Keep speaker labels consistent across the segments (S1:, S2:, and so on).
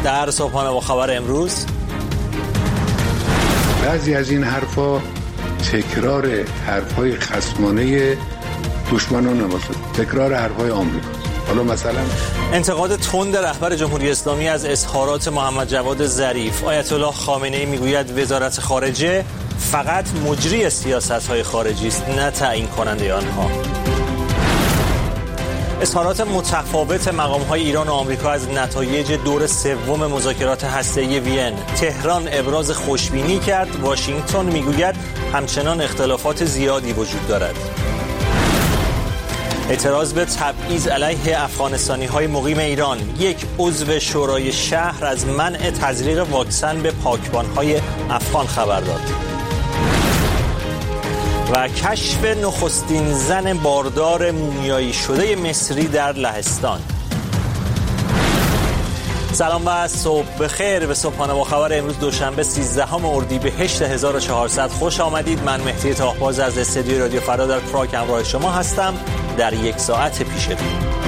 S1: در صبحانه با خبر امروز،
S2: بعضی از این حرفا تکرار حرفای خصمانه دشمنان ماست، تکرار حرفای آمریکا. حالا مثلا
S1: انتقاد تند رهبر جمهوری اسلامی از اظهارات محمد جواد ظریف. آیت الله خامنه‌ای میگوید وزارت خارجه فقط مجری سیاست‌های خارجی است، نه تعیین کننده آنها. اظهارات متفاوت مقام‌های ایران و آمریکا از نتایج دور سوم مذاکرات هسته‌ای وین. تهران ابراز خوشبینی کرد، واشنگتن میگوید همچنان اختلافات زیادی وجود دارد. اعتراض به تبعیض علیه افغانستانی‌های مقیم ایران. یک عضو شورای شهر از منع تزریق واکسن به پاکبان‌های افغان خبر داد. و کشف نخستین زن باردار مومیایی شده مصری در لهستان. سلام و صبح بخیر. به صبحانه با خبر امروز دوشنبه 13 اردیبهشت 1400 خوش آمدید. من مهدی طاهباز از استودیوی رادیو فردا در پراگ همراه شما هستم در یک ساعت پیش رو.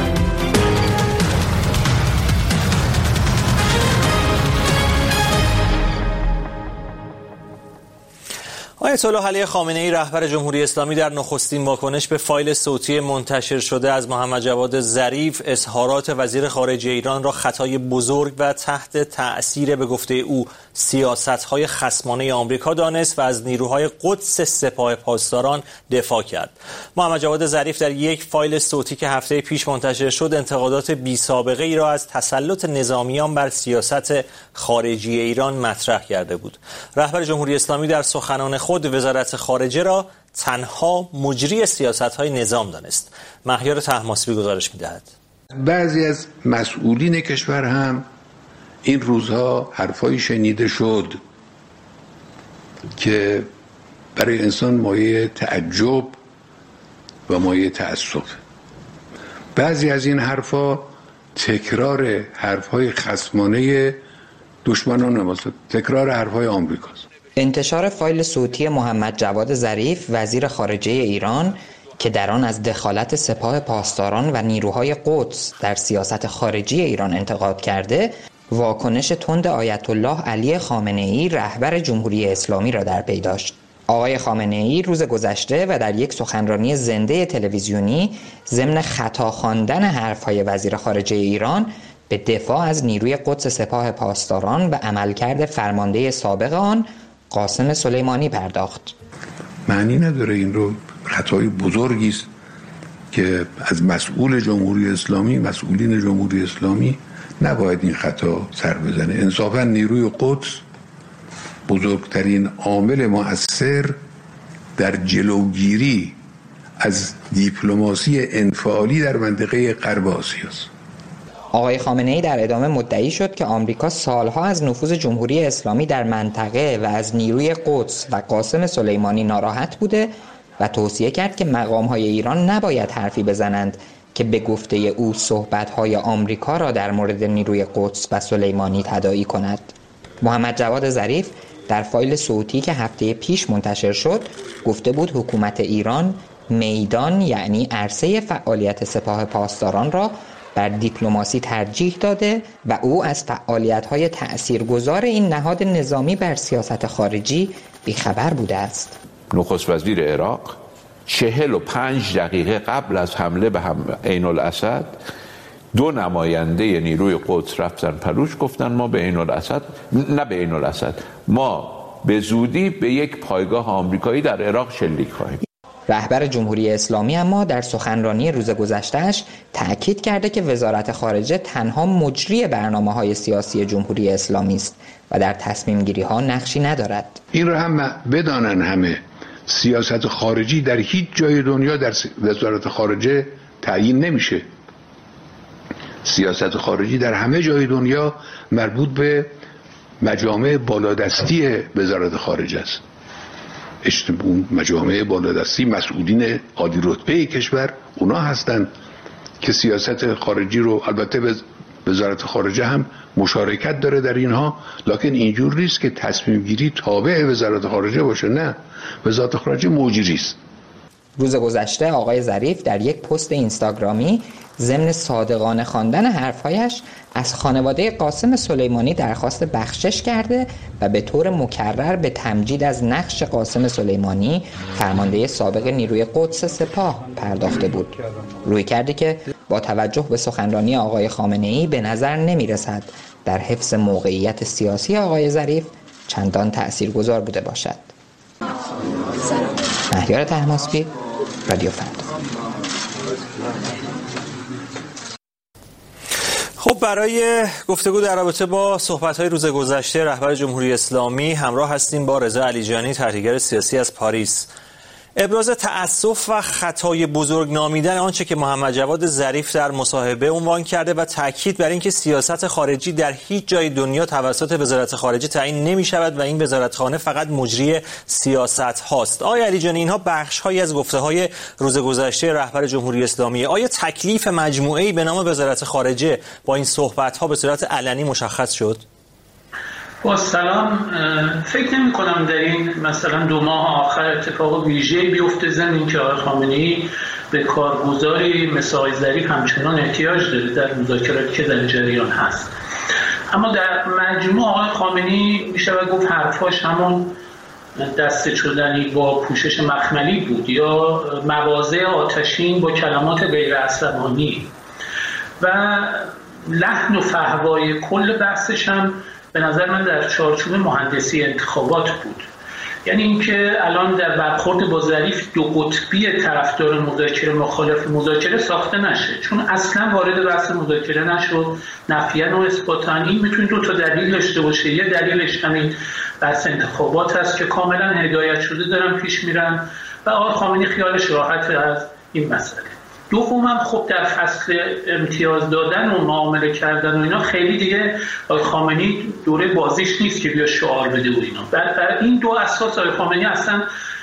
S1: آیت الله علی خامنه‌ای رهبر جمهوری اسلامی در نخستین واکنش به فایل صوتی منتشر شده از محمد جواد ظریف اظهارات وزیر خارجه ایران را خطای بزرگ و تحت تأثیر به گفته او سیاست‌های خصمانه آمریکا دانست و از نیروهای قدس سپاه پاسداران دفاع کرد. محمد جواد ظریف در یک فایل صوتی که هفته پیش منتشر شد انتقادات بی‌سابقه ای را از تسلط نظامیان بر سیاست خارجی ایران مطرح کرده بود. رهبر جمهوری اسلامی در سخنان خود وزارت خارجه را تنها مجری سیاست‌های نظام دانست. مهیار طهماسبی گزارش می‌دهد.
S2: بعضی از مسئولین کشور هم این روزها حرفایی شنیده شد که برای انسان مایه تعجب و مایه تأسف. بعضی از این حرفا تکرار حرفای خصمانه دشمنان ماست، تکرار حرفای آمریکاست.
S3: انتشار فایل صوتی محمد جواد ظریف وزیر خارجه ایران که در آن از دخالت سپاه پاسداران و نیروهای قدس در سیاست خارجی ایران انتقاد کرده، واکنش تند آیت الله علی خامنه‌ای رهبر جمهوری اسلامی را در پی داشت. آقای خامنه‌ای روز گذشته و در یک سخنرانی زنده تلویزیونی ضمن خطا خواندن حرف‌های وزیر خارجه ایران به دفاع از نیروی قدس سپاه پاسداران و عملکرد فرمانده سابق آن قاسم سلیمانی پرداخت.
S2: معنی نداره، این رو خطای بزرگی است که از مسئولین جمهوری اسلامی نباید این خطا سر بزنه. انصافا نیروی قدس بزرگترین عامل مؤثر در جلوگیری از دیپلماسی انفعالی در منطقه غرب آسیا است.
S3: آقای خامنه‌ای در ادامه مدعی شد که آمریکا سالها از نفوذ جمهوری اسلامی در منطقه و از نیروی قدس و قاسم سلیمانی ناراحت بوده و توصیه کرد که مقام‌های ایران نباید حرفی بزنند که به گفته او صحبت‌های آمریکا را در مورد نیروی قدس و سلیمانی تداعی کند. محمد جواد ظریف در فایل صوتی که هفته پیش منتشر شد گفته بود حکومت ایران میدان یعنی عرصه فعالیت سپاه پاسداران را بر دیپلماسی ترجیح داده و او از فعالیت‌های تأثیرگذار این نهاد نظامی بر سیاست خارجی بیخبر بوده است.
S4: نخست وزیر عراق 45 دقیقه قبل از حمله به عین الاسد 2 نماینده نیروی قدس رفتن پلوش، گفتن ما به عین الاسد ما به زودی به یک پایگاه آمریکایی در عراق شلیک خواهیم.
S3: رهبر جمهوری اسلامی اما در سخنرانی روز گذشته‌اش تأکید کرده که وزارت خارجه تنها مجری برنامه‌های سیاسی جمهوری اسلامی است و در تصمیم‌گیری‌ها نقشی ندارد.
S2: این را هم بدانن همه، سیاست خارجی در هیچ جای دنیا در وزارت خارجه تعیین نمیشه. سیاست خارجی در همه جای دنیا مربوط به مجامع بالادستی وزارت خارجه است. اون مجامع بالادستی مسئولین عالی رتبه کشور اونا هستند که سیاست خارجی رو، البته وزارت خارجه هم مشارکت داره در اینها، لکن اینجور نیست که تصمیم گیری تابع وزارت خارجه باشه. نه، وزارت خارجه مجری است.
S3: روز گذشته آقای ظریف در یک پست اینستاگرامی ضمن صادقانه خواندن حرفهایش از خانواده قاسم سلیمانی درخواست بخشش کرده و به طور مکرر به تمجید از نقش قاسم سلیمانی فرمانده سابق نیروی قدس سپاه پرداخته بود. رویکردی که با توجه به سخنرانی آقای خامنه‌ای به نظر نمی رسد در حفظ موقعیت سیاسی آقای ظریف چندان تأثیرگذار بوده باشد. مهیار طهماسبی، رادیو فردا.
S1: خب برای گفتگو در رابطه با صحبت‌های روز گذشته رهبر جمهوری اسلامی همراه هستیم با رضا علیجانی، تحلیلگر سیاسی از پاریس. ابراز تأسف و خطای بزرگ نامیدن آنچه که محمد جواد ظریف در مصاحبه عنوان کرده و تاکید بر اینکه سیاست خارجی در هیچ جای دنیا توسط وزارت خارجه تعیین نمی‌شود و این وزارتخانه فقط مجری سیاست هاست. آقای علیجانی، اینها بخش‌هایی از گفته‌های روز گذشته رهبر جمهوری اسلامی. آیا تکلیف مجموعه‌ای به نام وزارت خارجه با این صحبت‌ها به صورت علنی مشخص شد؟
S5: با سلام، فکر نمی کنم در این مثلا 2 ماه آخر اتفاق ویژه‌ای بیفته ضمن که آقای خامنه‌ای به کارگزاری مثل آقای ظریف همچنان احتیاج داره در مذاکراتی که در جریان هست. اما در مجموع آقای خامنه‌ای میشه گفت حرفاش همون دسته شدنی با پوشش مخملی بود یا مواضع آتشین با کلمات غیر عصبانی و لحن و فحوای کل بحثش هم به نظر من در چارچوب مهندسی انتخابات بود. یعنی اینکه الان در برخورد با ظریف 2 قطبی طرفدار مذاکره مخالف مذاکره ساخته نشه، چون اصلا وارد بحث مذاکره نشد، نفیاً و اثباتاً. این میتونه 2 تا دلیل داشته باشه. یه دلیلش همین بحث انتخابات هست که کاملا هدایت شده دارن پیش میرن و آقای خامنه‌ای خیالش راحت از این مسئله. دومم خب در فصل امتیاز دادن و معامله کردن و اینا خیلی دیگه آقای خامنه‌ای دوره بازیش نیست که بیا شعار بده و اینا. بر این 2 اساس آقای خامنه‌ای اصلا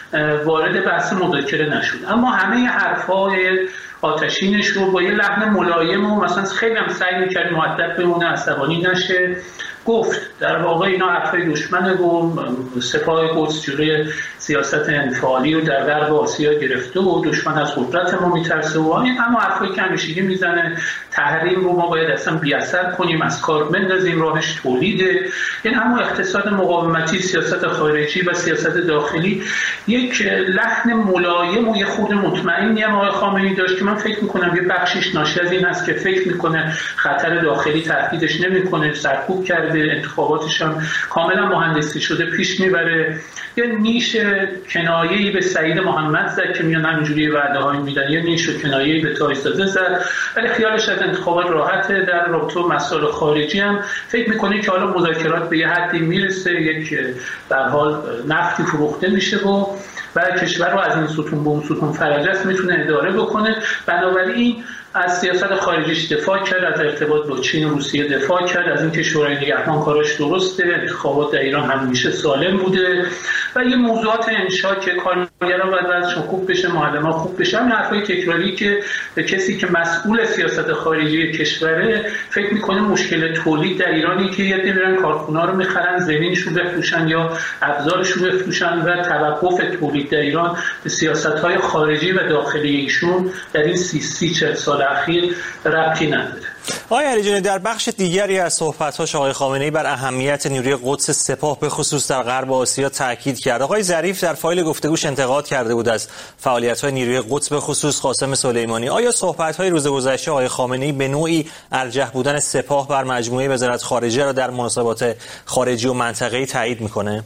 S5: وارد بحث مذاکره نشد. اما همه حرفای آتشینش رو با یه لحن ملایم و مثلا خیلی هم سعی می‌کرد مؤدب بمونه، عصبانی نشه، گفت در واقع اینا حرفای دشمنه و سپاه قدس جلوی سیاست انفعالی رو در غرب آسیا گرفته و دشمن از قدرت ما میترسه و اما حرفای که همیشگی میزنه، تحریم رو ما باید اصلا بی‌اثر کنیم، از کار بندازیم، راهش تولیده. یعنی همون اقتصاد مقاومتی، سیاست خارجی و سیاست داخلی، یک لحن ملایم و یه خورده مطمئنی هم آقای خامنه‌ای داشت که من فکر میکنم یه بخشش ناشی از این هست که فکر میکنه خطر داخلی تهدیدش نمیکنه، سرکوب کرده، انتخاباتش هم کاملا مهندسی شده پیش میبره. یه نیش کنایه‌ای به سعید محمد زد که میان همینجوری وعده‌هایی میدن، یه نیش کنایه‌ای به تایزاده زد، ولی خیالش از انتخابات راحته. در رابطه با مسائل خارجی هم فکر میکنه که حالا مذاکرات به یه حدی میرسه، یک در حال نفتی فروخته میشه و کشور رو از این ستون به اون ستون فرجست میتونه اداره بکنه. بنابراین از سیاست خارجیش دفاع کرد، از ارتباط با چین و روسیه دفاع کرد، از اینکه شورای نگهبان کاراش درسته، انتخابات در ایران همیشه سالم بوده و یه موضوعات انشا که کارگران باید وضعشون خوب بشه، معلمان خوب بشه. همین حرفای تکراری که به کسی که مسئول سیاست خارجی کشوره فکر میکنه مشکل تولید در ایرانی که یه عده میرن کارخونا رو میخرن، زمینشو بفروشن یا ابزارشو بفروشن و توقف تولید در ایران به سیاست‌های خارجی و داخلی ایشون در این 30-40 سال اخیر ربطی نداره.
S1: آقای علیجانی، در بخش دیگری از صحبت‌هاش آقای خامنه‌ای بر اهمیت نیروی قدس سپاه به خصوص در غرب آسیا تاکید کرد. آقای ظریف در فایل گفتگوش انتقاد کرده بود از فعالیت‌های نیروی قدس به خصوص قاسم سلیمانی. آیا صحبت‌های روز گذشته آقای خامنه‌ای به نوعی ارجح بودن سپاه بر مجموعه وزارت خارجه را در مناسبات خارجی و منطقه‌ای تایید می‌کنه؟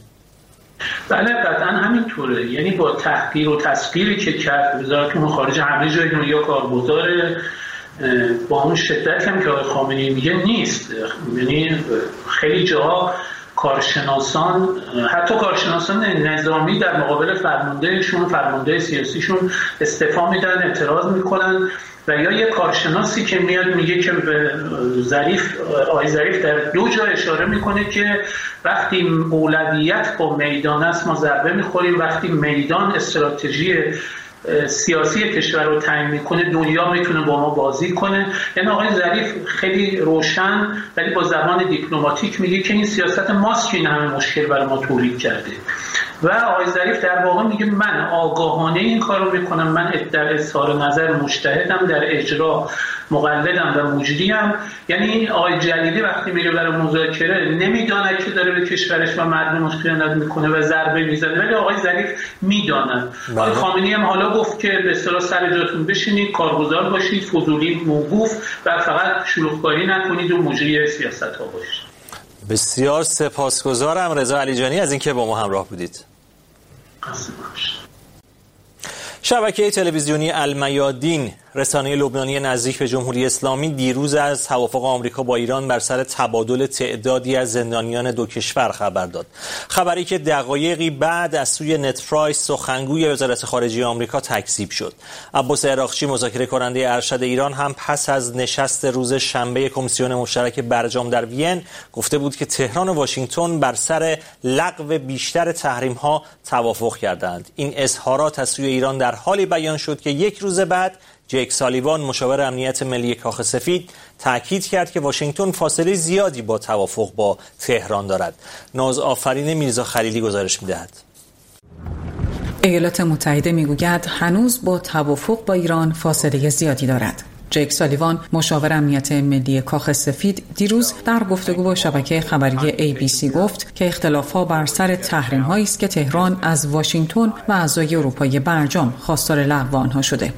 S5: بله قطعا همینطوره. یعنی با تحقیر و تسخیری که کرد وزارت امور خارجه همه جای دنیا کارگزاره، با اون شدت هم که آقای خامنه‌ای میگه نیست. یعنی خیلی جاها کارشناسان، حتی کارشناسان نظامی در مقابل فرمانده سیاسیشون استعفا میدن، اعتراض میکنن و یا یه کارشناسی که میاد میگه که به آقای ظریف در 2 جا اشاره میکنه که وقتی اولویت با میدان است ما ضربه میخوریم، وقتی میدان استراتژی سیاسی کشور رو تعیین میکنه دنیا میتونه با ما بازی کنه. یعنی آقای ظریف خیلی روشن ولی با زبان دیپلماتیک میگه که این سیاست ماست که این همه مشکل برای ما تولید کرده. و آقای ظریف در واقع میگه من آگاهانه این کارو میکنم، من در اظهار نظر مجتهدم، در اجرا مقلدم و مجریم. یعنی آقای جلیلی وقتی میره برای مذاکره نمیدونه که داره به کشورش و مردمش خیانت میکنه و ضربه میزنه، ولی آقای ظریف میدونن. آقای خامنه‌ای هم حالا گفت که به اصطلاح سر جاتون بشینید، کارگزار باشید، فضولی موقوف و فقط شلوغکاری نکنید و مجری سیاست‌ها باشید.
S1: بسیار سپاسگزارم رضا علیجانی از اینکه با ما همراه بودید. شبکه تلویزیونی المیادین، رسانه لبنانی نزدیک به جمهوری اسلامی، دیروز از توافق آمریکا با ایران بر سر تبادل تعدادی از زندانیان دو کشور خبر داد. خبری که دقایقی بعد از سوی نتپرایس سخنگوی وزارت خارجه آمریکا تکذیب شد. عباس عراقچی، مذاکره کننده ارشد ایران، هم پس از نشست روز شنبه کمیسیون مشترک برجام در وین گفته بود که تهران و واشنگتن بر سر لغو بیشتر تحریم‌ها توافق کردند. این اظهارات از سوی ایران در حالی بیان شد که یک روز بعد جیک سالیوان، مشاور امنیت ملی کاخ سفید، تاکید کرد که واشنگتن فاصله زیادی با توافق با تهران دارد. نازآفرین میرزا خلیلی گزارش می‌دهد.
S6: ایالات متحده میگوید هنوز با توافق با ایران فاصله زیادی دارد. جیک سالیوان، مشاور امنیت ملی کاخ سفید، دیروز در گفتگو با شبکه خبری ABC گفت که اختلاف‌ها بر سر تحریم‌هایی است که تهران از واشنگتن و اعضای اروپای برجام خواستار لغو آنها شده.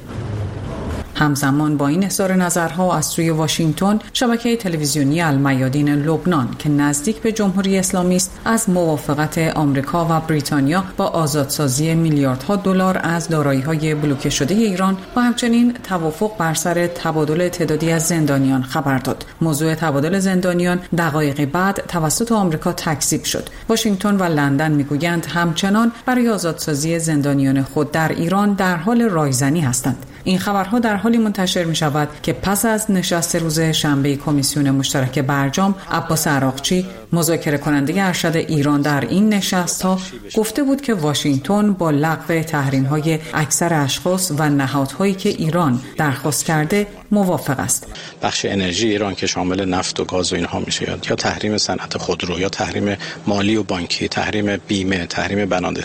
S6: همزمان با این اظهار نظرها از سوی واشنگتن، شبکه تلویزیونی المیادین لبنان که نزدیک به جمهوری اسلامی است، از موافقت آمریکا و بریتانیا با آزادسازی میلیاردها دلار از دارایی‌های بلوکه شده ایران و همچنین توافق بر سر تبادل تعدادی از زندانیان خبر داد. موضوع تبادل زندانیان دقایقی بعد توسط آمریکا تکذیب شد. واشنگتن و لندن میگویند همچنان برای آزادسازی زندانیان خود در ایران در حال رایزنی هستند. این خبرها در حالی منتشر می شود که پس از نشست روز شنبه کمیسیون مشترک برجام، عباس عراقچی، مذاکره کننده ارشد ایران، در این نشست‌ها گفته بود که واشنگتن با لغو تحریم‌های اکثر اشخاص و نهادهایی که ایران درخواست کرده موافق است.
S7: بخش انرژی ایران که شامل نفت و گاز و اینها میشه، یا تحریم صنعت خودرو، یا تحریم مالی و بانکی، تحریم بیمه، تحریم بنادر،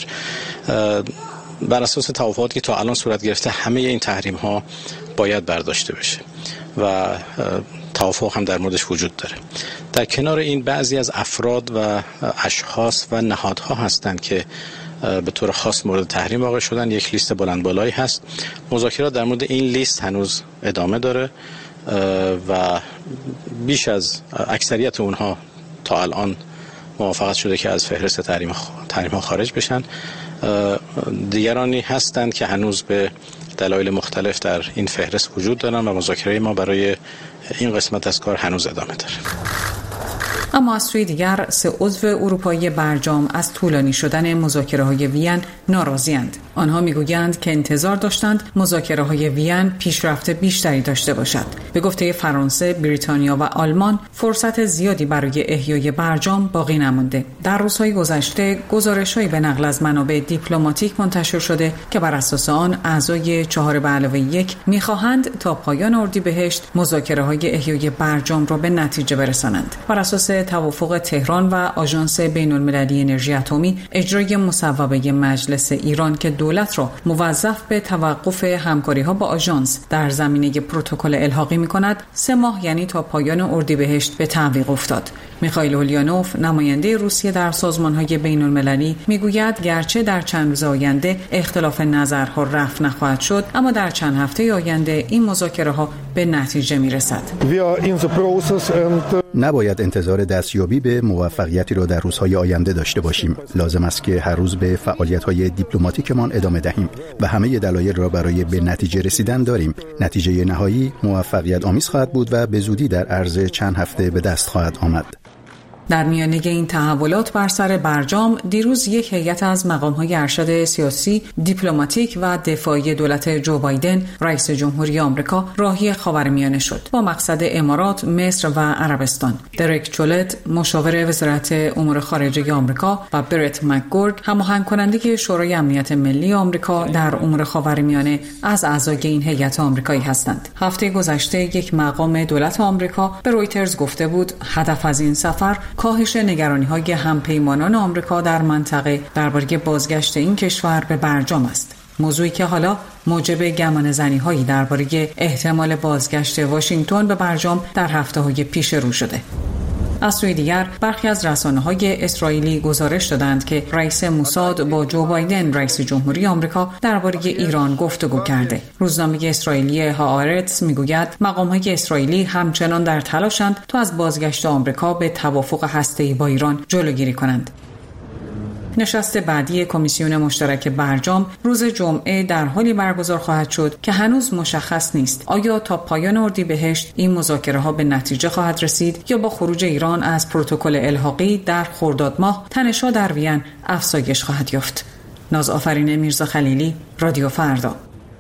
S7: بر اساس توافقاتی که تا الان صورت گرفته همه این تحریم ها باید برداشته بشه و توافق هم در موردش وجود داره. در کنار این بعضی از افراد و اشخاص و نهادها هستند که به طور خاص مورد تحریم واقع شدن. یک لیست بلند بالایی هست. مذاکرات در مورد این لیست هنوز ادامه داره و بیش از اکثریت اونها تا الان موافقت شده که از فهرست تحریم ها خارج بشن. دیگرانی هستند که هنوز به دلایل مختلف در این فهرست وجود دارن و مذاکره ما برای این قسمت از کار هنوز ادامه داره.
S6: اما از سوی دیگر 3 عضو اروپایی برجام از طولانی شدن مذاکره‌های وین ناراضی‌اند. آنها میگویند که انتظار داشتند مذاکره‌های وین پیشرفت بیشتری داشته باشد. به گفته فرانسه، بریتانیا و آلمان فرصت زیادی برای احیای برجام باقی نمانده. در روزهای گذشته گزارش‌هایی به نقل از منابع دیپلماتیک منتشر شده که بر اساس آن اعضای 4+1 می‌خواهند تا پایان اردیبهشت مذاکره‌های احیای برجام را به نتیجه برسانند. بر اساس توافق تهران و آژانس بین‌المللی انرژی اتمی، اجرای مصوبه مجلس ایران که دولت را موظف به توقف همکاری‌ها با آژانس در زمینه پروتکل الحاقی می‌کند، 3 ماه یعنی تا پایان اردیبهشت به تعویق افتاد. میخائیل اولیانوف، نماینده روسیه در سازمان‌های بین‌المللی، میگوید گرچه در چند روز آینده اختلاف نظرها رفع نخواهد شد، اما در چند هفته آینده این مذاکره‌ها به نتیجه میرسد.
S8: نباید انتظار دستیابی به موفقیتی را در روزهای آینده داشته باشیم. لازم است که هر روز به فعالیت‌های دیپلماتیکمان ادامه دهیم و همه دلایل را برای به نتیجه رسیدن داریم. نتیجه نهایی موفقیت آمیز خواهد بود و به زودی در عرض چند هفته به دست خواهد آمد.
S6: در میانه این تحولات بر سر برجام، دیروز یک هیئت از مقام‌های ارشد سیاسی، دیپلماتیک و دفاعی دولت جو بایدن، رئیس جمهوری آمریکا، راهی خاورمیانه شد با مقصد امارات، مصر و عربستان. دریک چولت، مشاور وزارت امور خارجه آمریکا، و برت مکگورد، هماهنگ کننده شورای امنیت ملی آمریکا در امور خاورمیانه، از اعضای این هیئت آمریکایی هستند. هفته گذشته یک مقام دولت آمریکا به رویترز گفته بود هدف از این سفر کاهش نگرانی‌های همپیمانان آمریکا در منطقه درباره بازگشت این کشور به برجام است. موضوعی که حالا موجب گمانه‌زنی‌هایی درباره احتمال بازگشت واشنگتن به برجام در هفته‌های پیش رو شده. از سوی دیگر برخی از رسانه‌های اسرائیلی گزارش دادند که رئیس موساد با جو بایدن رئیس جمهوری آمریکا درباره ایران گفتگو کرده. روزنامه اسرائیلی هآرتس میگوید مقام‌های اسرائیلی همچنان در تلاشند تا از بازگشت آمریکا به توافق هسته‌ای با ایران جلوگیری کنند. نشست بعدی کمیسیون مشترک برجام روز جمعه در حالی برگزار خواهد شد که هنوز مشخص نیست آیا تا پایان اردیبهشت این مذاکره‌ها به نتیجه خواهد رسید یا با خروج ایران از پروتکل الحاقی در خرداد ماه تنش‌ها در وین افزایش خواهد یافت. نازآفرین میرزا خلیلی، رادیو فردا.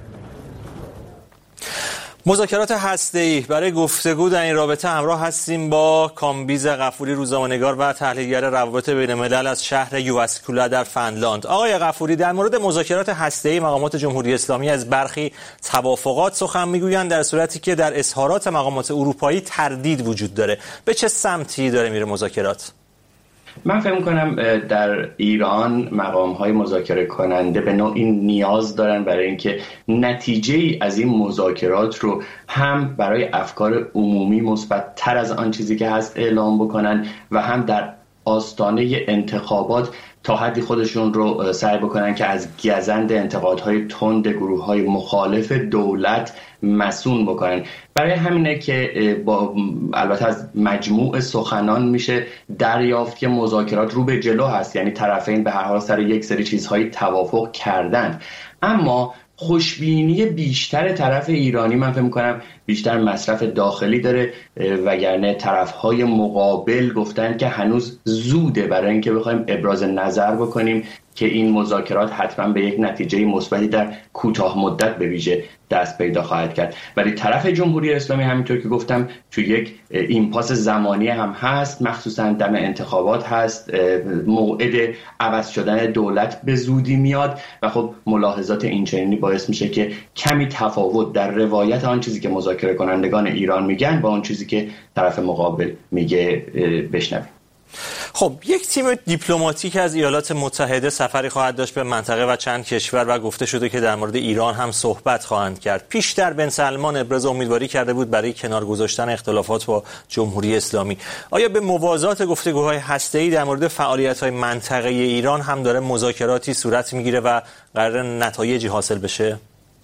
S1: مذاکرات هسته‌ای برای گفتگو در این رابطه همراه هستیم با کامبیز غفوری، روزنامه‌نگار و تحلیلگر روابط بین‌الملل از شهر یواسکولا در فنلاند. آقای غفوری، در مورد مذاکرات هسته‌ای مقامات جمهوری اسلامی از برخی توافقات سخن میگویند، در صورتی که در اظهارات مقامات اروپایی تردید وجود داره. به چه سمتی داره میره مذاکرات؟
S9: من فکر می‌کنم در ایران مقام‌های مذاکره کننده به نوعی نیاز دارن برای اینکه نتیجه‌ای از این مذاکرات رو هم برای افکار عمومی مثبت‌تر از آن چیزی که هست اعلام بکنن و هم در آستانه انتخابات تا حدی خودشون رو سعی بکنن که از گزند انتقادهای تند گروه‌های مخالف دولت مسئول بکنن. برای همینه که با البته از مجموع سخنان میشه دریافت که مذاکرات رو به جلو هست، یعنی طرفین به هر حال سر یک سری چیزهای توافق کردند، اما خوشبینی بیشتر طرف ایرانی من فکر می‌کنم بیشتر مصرف داخلی داره، وگرنه طرف‌های مقابل گفتن که هنوز زوده برای اینکه بخوایم ابراز نظر بکنیم که این مذاکرات حتما به یک نتیجه مثبتی در کوتاه مدت به ویژه دست پیدا خواهد کرد. ولی طرف جمهوری اسلامی همینطور که گفتم تو یک ایمپاس زمانی هم هست، مخصوصا دم انتخابات هست، موعد عوض شدن دولت به زودی میاد و خب ملاحظات اینچنینی باعث میشه که کمی تفاوت در روایت آن چیزی که مذاکره کنندگان ایران میگن با آن چیزی که طرف مقابل میگه بشنویم.
S1: خب، یک تیم دیپلماتیک از ایالات متحده سفری خواهد داشت به منطقه و چند کشور و گفته شده که در مورد ایران هم صحبت خواهند کرد. پیشتر بن سلمان ابراز امیدواری کرده بود برای کنار گذاشتن اختلافات با جمهوری اسلامی. آیا به موازات گفتگوهای هسته‌ای در مورد فعالیت‌های منطقه ایران هم داره مذاکراتی صورت میگیره و قرار نتایجی حاصل بشه؟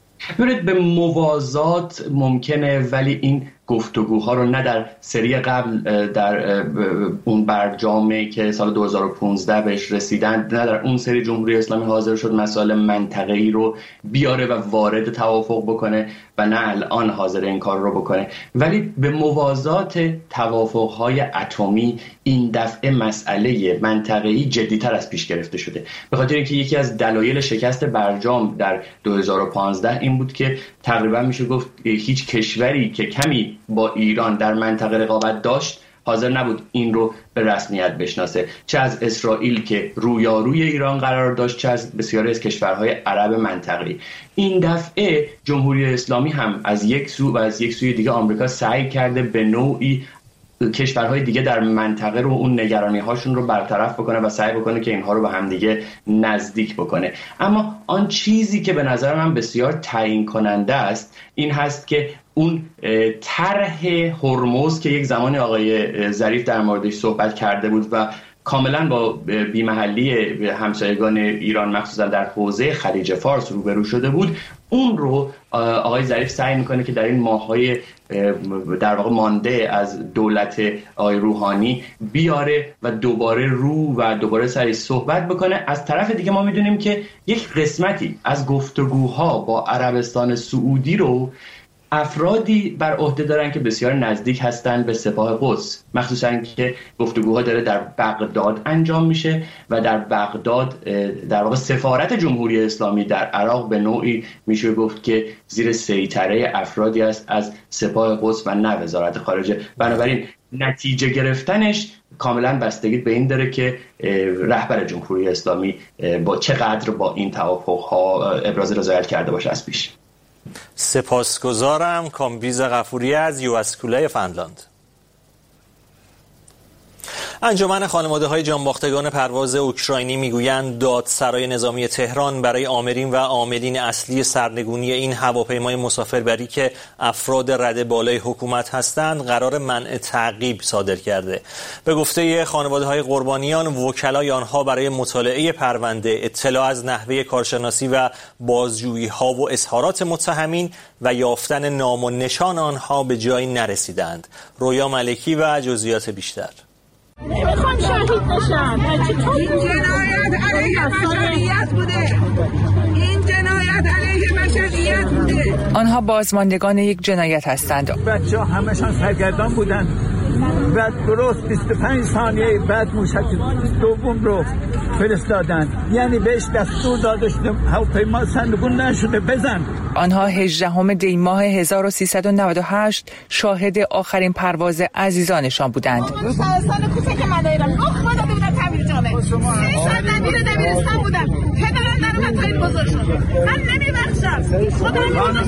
S9: به موازات ممکنه، ولی این گفتگوها رو نه در سری قبل در اون برجامی که سال 2015 بهش رسیدن، نه در اون سری جمهوری اسلامی حاضر شد مسائل منطقه‌ای رو بیاره و وارد توافق بکنه و نه الان حاضر این کار رو بکنه. ولی به موازات توافق‌های اتمی این دفعه مسئله منطقه‌ای جدی‌تر از پیش گرفته شده، به خاطر اینکه یکی از دلایل شکست برجام در 2015 این بود که تقریبا میشه گفت هیچ کشوری که کمی با ایران در منطقه رقابت داشت حاضر نبود این رو به رسمیت بشناسه، چه از اسرائیل که رویاروی ایران قرار داشت، چه از بسیاری از کشورهای عرب منطقه‌ای. این دفعه جمهوری اسلامی هم از یک سو و از یک سوی دیگه آمریکا سعی کرده به نوعی کشورهای دیگه در منطقه رو اون نگرانی هاشون رو برطرف بکنه و سعی بکنه که اینها رو به هم دیگه نزدیک بکنه. اما آن چیزی که به نظر من بسیار تعیین کننده است این هست که اون طرح هرمز که یک زمانی آقای ظریف در موردش صحبت کرده بود و کاملا با بی‌محلی همسایگان ایران مخصوصا در حوزه خلیج فارس روبرو شده بود، اون رو آقای ظریف سعی میکنه که در این ماه‌های در واقع مانده از دولت آقای روحانی بیاره و دوباره سری صحبت بکنه. از طرف دیگه ما میدونیم که یک قسمتی از گفتگوها با عربستان سعودی رو افرادی بر عهده دارن که بسیار نزدیک هستن به سپاه قدس، مخصوصا که گفتگوها داره در بغداد انجام میشه و در بغداد در واقع سفارت جمهوری اسلامی در عراق به نوعی میشه گفت که زیر سیطره افرادی است از سپاه قدس و نه وزارت خارجه. بنابراین نتیجه گرفتنش کاملا بستگی به این داره که رهبر جمهوری اسلامی با چقدر با این توافق‌ها ابراز رضایت کرده باشه از پیش.
S1: سپاسگزارم. کامبیز غفوری از یواسکولای فنلاند. انجمن خانواده‌های جانباختگان پرواز اوکراینی میگویند دادسرای نظامی تهران برای آمرین و عاملین اصلی سرنگونی این هواپیمای مسافربری که افراد رده بالای حکومت هستند قرار منع تعقیب صادر کرده. به گفته خانواده‌های قربانیان، وکلای آنها برای مطالعه پرونده، اطلاع از نحوه کارشناسی و بازجویی‌ها و اظهارات متهمین و یافتن نام و نشان آنها به جایی نرسیدند. رویا ملکی و جزئیات بیشتر.
S10: نمیخوام شهید بشم. این جنایت علیه بشریت بوده. این جنایت علیه بشریت بوده.
S11: آنها بازماندگان یک جنایت هستند.
S12: بچه‌ها همشان سرگردان بودند و درست 25 ثانیه بعد موشک دوم رو فرستادن. یعنی بهش دستور داده شده هواپیما سرنگون نشده بزن.
S11: آنها 18 دی ماه 1398 شاهد آخرین پرواز عزیزانشان بودند.
S10: سال کوچک مدایرم 9 ماه بودم تعمیر جامعه. 3 سال دبیر دبیرستان بودم. پدرم در اومد تا این بزرگ شد. من نمیبخشم. خدا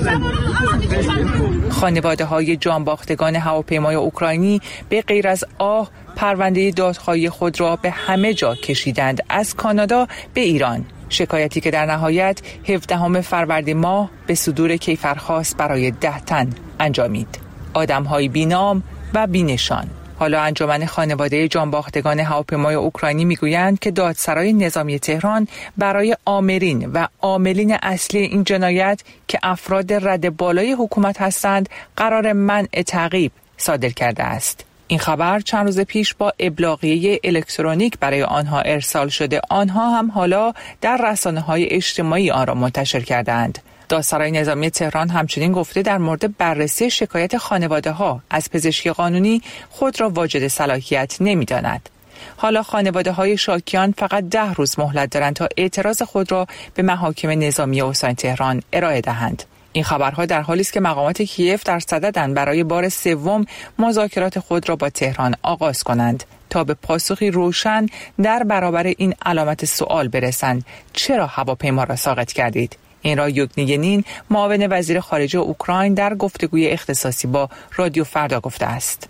S10: نمی‌دونه.
S11: خانواده‌های جانباختگان هواپیمای اوکراینی به غیر از آه پرونده دادخواهی خود را به همه جا کشیدند، از کانادا به ایران. شکایتی که در نهایت 17 فروردین ماه به صدور کیفرخواست برای 10 تن انجامید. آدم‌های بی‌نام و بی‌نشان. حالا انجمن خانواده جانباختگان هواپیمای اوکراینی میگویند که دادسرای نظامی تهران برای آمرین و عاملین اصلی این جنایت که افراد رده بالای حکومت هستند قرار منع تعقیب صادر کرده است. این خبر چند روز پیش با ابلاغیه الکترونیک برای آنها ارسال شده. آنها هم حالا در رسانه‌های اجتماعی آن را منتشر کردند. دادسرای نظامی تهران همچنین گفته در مورد بررسی شکایت خانواده‌ها از پزشکی قانونی خود را واجد صلاحیت نمی‌داند. حالا خانواده‌های شاکیان فقط 10 روز مهلت دارند تا اعتراض خود را به محاکم نظامی استان تهران ارائه دهند. این خبرها در حالی است که مقامات کیف در صددند برای بار سوم مذاکرات خود را با تهران آغاز کنند تا به پاسخی روشن در برابر این علامت سوال برسند: چرا هواپیما را ساقط کردید؟ این را یوگنی، معاون وزیر خارجه اوکراین، در گفتگوی اختصاصی با رادیو فردا گفته است.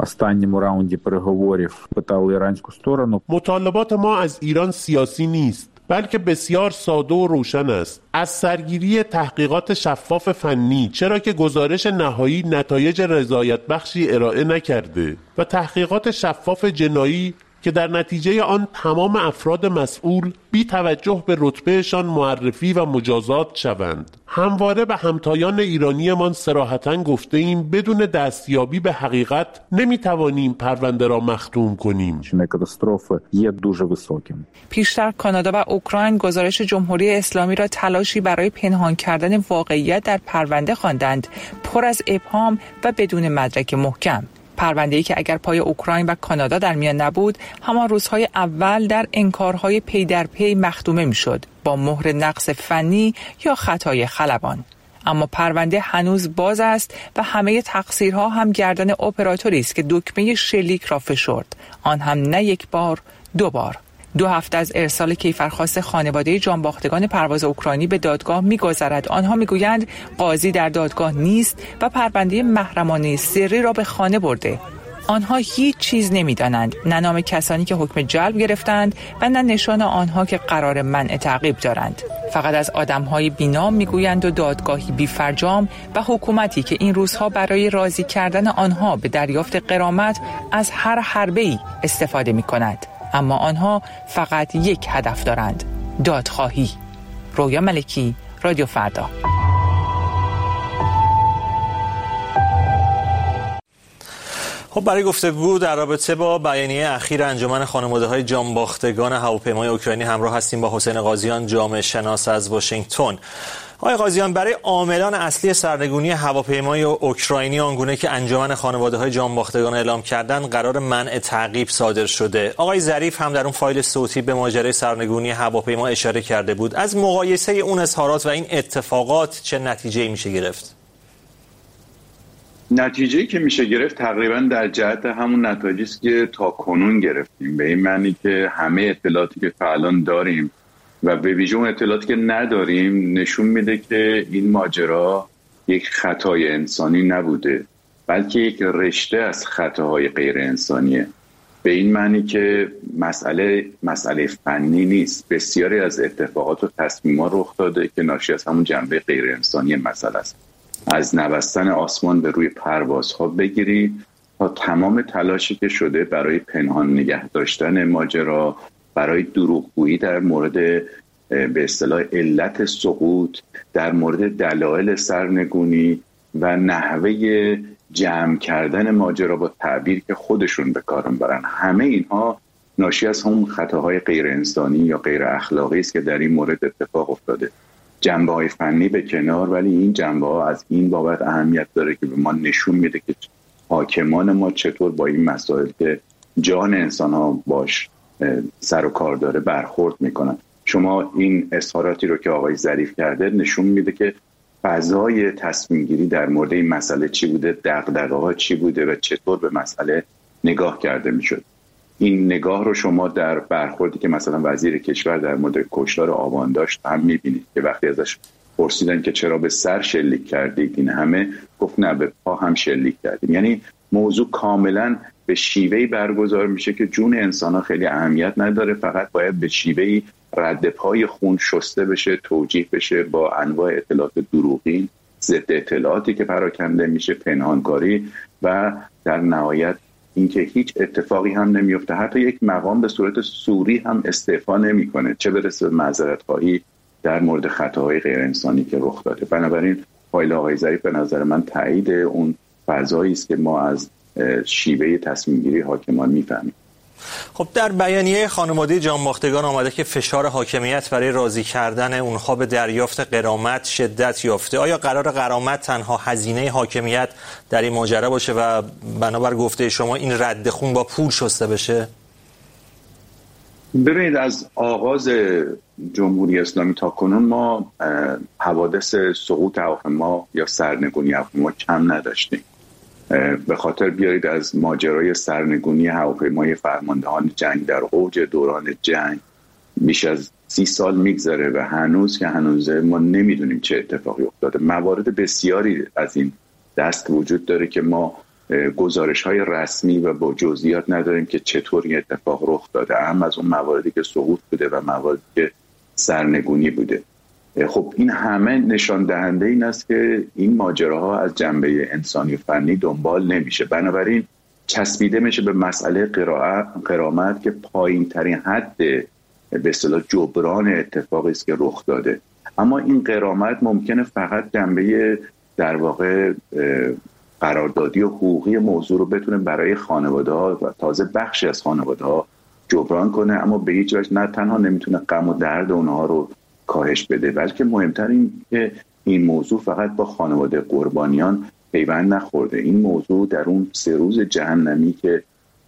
S13: مطالبات ما از ایران سیاسی نیست، بلکه بسیار ساده و روشن است. از سرگیری تحقیقات شفاف فنی، چرا که گزارش نهایی نتایج رضایت بخشی ارائه نکرده، و تحقیقات شفاف جنایی که در نتیجه آن تمام افراد مسئول بی توجه به رتبهشان معرفی و مجازات شوند. همواره به همتایان ایرانیمان صراحتاً گفته ایم بدون دستیابی به حقیقت نمیتوانیم پرونده را مختوم کنیم.
S11: پیشتر کانادا و اوکراین گزارش جمهوری اسلامی را تلاشی برای پنهان کردن واقعیت در پرونده خواندند، پر از ابهام و بدون مدرک محکم. پرونده‌ای که اگر پای اوکراین و کانادا در میان نبود، همان روزهای اول در انکارهای پی در پی مختومه میشد با مهر نقص فنی یا خطای خلبان. اما پرونده هنوز باز است و همه تقصیرها هم گردن اپراتوری است که دکمه شلیک را فشرد، آن هم نه یک بار، 2 بار. 2 هفته از ارسال کیفرخواست خانواده جانباختگان پرواز اوکراینی به دادگاه می‌گذرد. آنها می‌گویند قاضی در دادگاه نیست و پرونده محرمانه سری را به خانه برده. آنها هیچ چیز نمی‌دانند، نه نام کسانی که حکم جلب گرفتند و نه نشان آنها که قرار منع تعقیب دارند. فقط از آدم‌های بی‌نام می‌گویند و دادگاهی بی‌فرجام و حکومتی که این روزها برای راضی کردن آنها به دریافت غرامت از هر حربه‌ای استفاده می‌کند. اما آنها فقط یک هدف دارند: دادخواهی. رویا ملکی، رادیو فردا.
S1: خب برای گفتگو در رابطه با بیانیه اخیر انجمن خانواده‌های جانباختگان هواپیمای اوکراینی همراه هستیم با حسین قاضیان، جامعه شناس از واشنگتن. آقای قاضیان، برای عاملان اصلی سرنگونی هواپیمای اوکراینی آنگونه که انجمن خانواده‌های جانباختگان اعلام کردند قرار منع تعقیب صادر شده. آقای ظریف هم در اون فایل صوتی به ماجرای سرنگونی هواپیما اشاره کرده بود. از مقایسه اون اظهارات و این اتفاقات چه نتیجه‌ای میشه گرفت؟
S14: نتیجه‌ای که میشه گرفت تقریبا در جهت همون نتایجی است که تا کنون گرفتیم، به این معنی که همه اطلاعاتی که فعلا داریم و به ویژه اون اطلاعاتی که نداریم نشون میده که این ماجرا یک خطای انسانی نبوده، بلکه یک رشته از خطاهای غیر انسانیه. به این معنی که مسئله فنی نیست. بسیاری از اتفاقات و تصمیم‌ها رخ داده که ناشی از همون جنبه غیر انسانی مسئله است. از نبستن آسمان به روی پروازها بگیری تا تمام تلاشی که شده برای پنهان نگه داشتن ماجرا، برای دروغگویی در مورد به اصطلاح علت سقوط، در مورد دلایل سرنگونی و نحوه جمع کردن ماجرا با تعبیر که خودشون به کار میبرن. همه اینها ناشی از همون خطاهای غیر انسانی یا غیر اخلاقی است که در این مورد اتفاق افتاده. جنبه‌های فنی به کنار، ولی این جنبه‌ها از این بابت اهمیت داره که به ما نشون میده که حاکمان ما چطور با این مسائل که جان انسان‌ها باش سر و کار داره برخورد میکنن. شما این اظهاراتی رو که آقای ظریف کرده نشون میده که فضای تصمیم گیری در مورد این مسئله چی بوده، دغدغه‌ها چی بوده و چطور به مسئله نگاه کرده میشد. این نگاه رو شما در برخوردی که مثلا وزیر کشور در مورد کشتار آبان داشت هم میبینید که وقتی ازش پرسیدن که چرا به سر شلیک کردید این همه، گفت نه به پا هم شلیک کردیم. یعنی موضوع کاملا به شیوهی برگزار میشه که جون انسان‌ها خیلی اهمیت نداره، فقط باید به شیوهی رد پای خون شسته بشه، توجیه بشه با انواع اطلاعات دروغین، ضد اطلاعاتی که پراکنده میشه، پنهانکاری و در نهایت اینکه هیچ اتفاقی هم نمیفته. حتی یک مقام به صورت سوری هم استعفا نمیکنه، چه برسه به معذرت خواهی در مورد خطاهای غیر انسانی که رخ داده. بنابراین فایل آقای ظریف به نظر من تایید اون فضایی است که ما از شیوه تصمیم گیری حاکمان میفهمیم.
S1: خب در بیانیه خانواده جانباختگان آمده که فشار حاکمیت برای راضی کردن اونها به دریافت غرامت شدت یافته. آیا قرار غرامت تنها هزینه حاکمیت در این ماجرا باشه و بنابر گفته شما این رد خون با پول شسته بشه؟
S14: ببینید، از آغاز جمهوری اسلامی تا کنون ما حوادث سقوط هواپیما یا سرنگونی هواپیما کم نداشتیم. به خاطر بیارید از ماجرای سرنگونی هواپیمای فرماندهان جنگ در اوج دوران جنگ بیش از 30 سال میگذره و هنوز ما نمیدونیم چه اتفاقی افتاده. موارد بسیاری از این دست وجود داره که ما گزارش‌های رسمی و با جزئیات نداریم که چطور این اتفاق رخ داده، هم از اون مواردی که سقوط بوده و مواردی که سرنگونی بوده. خب این همه نشان دهنده این است که این ماجراها از جنبه انسانی و فنی دنبال نمیشه. بنابراین چسبیده میشه به مسئله غرامت که پایین ترین حد به اصطلاح جبران اتفاقی است که رخ داده. اما این غرامت ممکنه فقط جنبه در واقع قراردادی و حقوقی موضوع رو بتونه برای خانواده‌ها و تازه بخشی از خانواده‌ها جبران کنه، اما به هیچ وجه نه تنها نمیتونه غم و درد اونها رو کاهش بده، بلکه مهمتر این که این موضوع فقط با خانواده قربانیان پیوند نخورده. این موضوع در اون 3 روز جهنمی که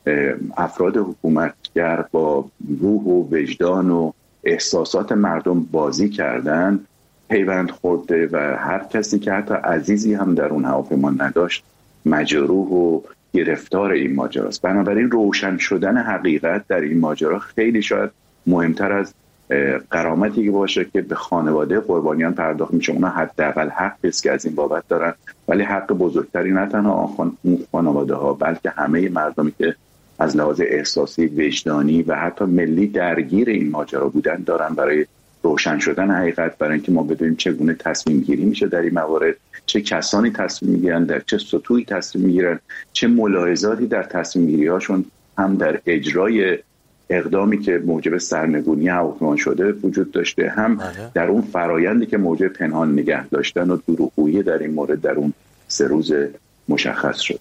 S14: افراد حکومتگر با روح و وجدان و احساسات مردم بازی کردن پیوند خورده و هر کسی که حتی عزیزی هم در اون هواپیما نداشت مجروح و گرفتار این ماجراست. بنابراین روشن شدن حقیقت در این ماجرا خیلی شاید مهمتر از غرامتی که باشه که به خانواده قربانیان پرداخت میشه. اونا حداقل حقی است که از این بابت دارن، ولی حق بزرگتری نه تنها اون خانواده ها بلکه همه مردمی که از لحاظ احساسی، وجدانی و حتی ملی درگیر این ماجرا بودن دارن برای روشن شدن حقیقت، برای اینکه ما بدونیم چگونه تصمیم گیری میشه در این موارد، چه کسانی تصمیم میگیرن، در چه سطوحی تصمیم میگیرن، چه ملاحظاتی در تصمیم گیری هاشون هم در اجرای اقدامی که موجب سرنگونی هواپیما شده وجود داشته، هم در اون فرایندی که موجب پنهان نگه داشتن و دروغگویی در این مورد در اون 3 روز مشخص شد.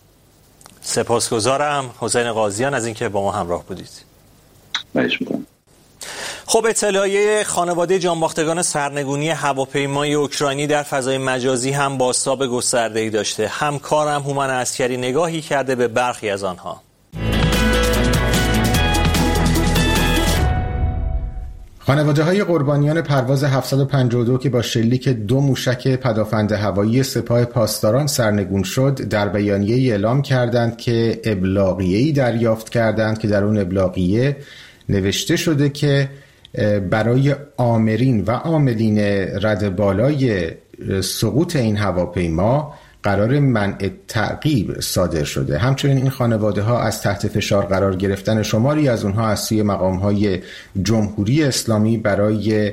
S1: سپاسگزارم حسین قاضیان از اینکه با ما همراه بودید.
S14: خواهش می‌کنم.
S1: خب اطلاعیه خانواده جانباختگان سرنگونی هواپیمای اوکراینی در فضای مجازی هم بازتاب گسترده‌ای داشته. همکارم هومن عسکری نگاهی کرده به برخی از آنها.
S15: خانواده‌های قربانیان پرواز 752 که با شلیک 2 موشک پدافند هوایی سپاه پاسداران سرنگون شد در بیانیه اعلام کردند که ابلاغیه‌ای دریافت کردند که در اون ابلاغیه نوشته شده که برای آمرین و عاملین رد بالای سقوط این هواپیما قرار منع تعقیب صادر شده. همچنین این خانواده ها از تحت فشار قرار گرفتن شماری از اونها از سوی مقام های جمهوری اسلامی برای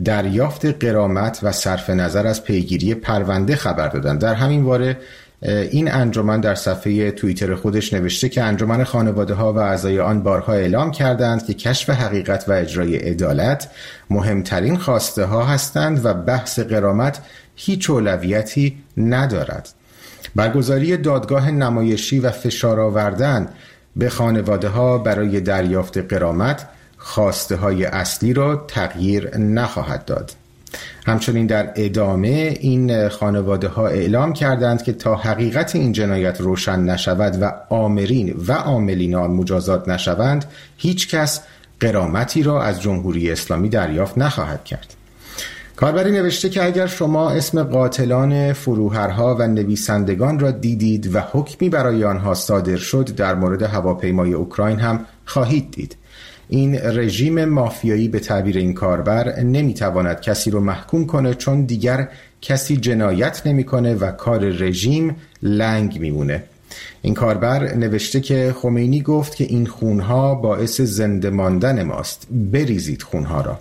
S15: دریافت غرامت و صرف نظر از پیگیری پرونده خبر دادند. در همین باره این انجمن در صفحه توییتر خودش نوشته که انجمن خانواده ها و اعضای آن بارها اعلام کردند که کشف حقیقت و اجرای عدالت مهمترین خواسته ها هستند و بحث غرامت هیچ اولویتی ندارد. برگزاری دادگاه نمایشی و فشار آوردن به خانواده ها برای دریافت غرامت خواسته های اصلی را تغییر نخواهد داد. همچنین در ادامه این خانواده ها اعلام کردند که تا حقیقت این جنایت روشن نشود و آمرین و عاملین آن مجازات نشوند، هیچ کس غرامتی را از جمهوری اسلامی دریافت نخواهد کرد. کاربری نوشته که اگر شما اسم قاتلان فروهرها و نویسندگان را دیدید و حکمی برای آنها صادر شد، در مورد هواپیمای اوکراین هم خواهید دید. این رژیم مافیایی به تعبیر این کاربر نمیتواند کسی رو محکوم کنه، چون دیگر کسی جنایت نمیکنه و کار رژیم لنگ میمونه. این کاربر نوشته که خمینی گفت که این خونها باعث زنده ماندن ماست، بریزید خونها را.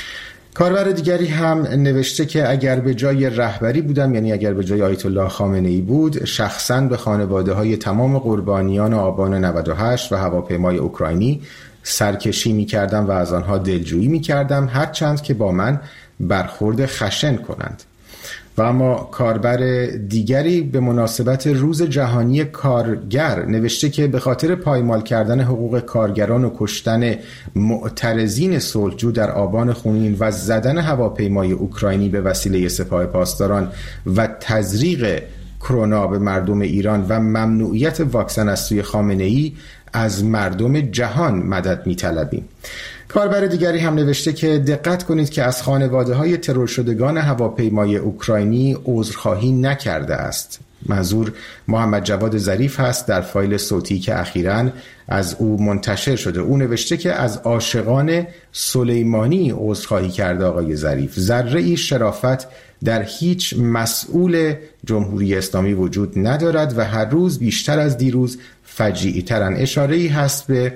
S15: کاربر دیگری هم نوشته که اگر به جای رهبری بودم، یعنی اگر به جای آیت الله خامنه‌ای بود، شخصاً به خانواده های تمام قربانیان آبان 98 و هواپیمای اوکراینی سرکشی می کردم و از آنها دلجویی می کردم، هرچند که با من برخورد خشن کنند. و اما کاربر دیگری به مناسبت روز جهانی کارگر نوشته که به خاطر پایمال کردن حقوق کارگران و کشتن معترضین صلحجو در آبان خونین و زدن هواپیمای اوکراینی به وسیله سپاه پاسداران و تزریق کرونا به مردم ایران و ممنوعیت واکسن از سوی خامنه‌ای از مردم جهان مدد می‌طلبیم. کاربر دیگری هم نوشته که دقت کنید که از خانواده‌های ترور شدگان هواپیمای اوکراینی عذرخواهی نکرده است. منظور محمد جواد ظریف هست. در فایل صوتی که اخیراً از او منتشر شده، او نوشته که از عاشقان سلیمانی عذرخواهی کرده آقای ظریف. ذره‌ای شرافت در هیچ مسئول جمهوری اسلامی وجود ندارد و هر روز بیشتر از دیروز فجیعی ترن. اشاره‌ای هست به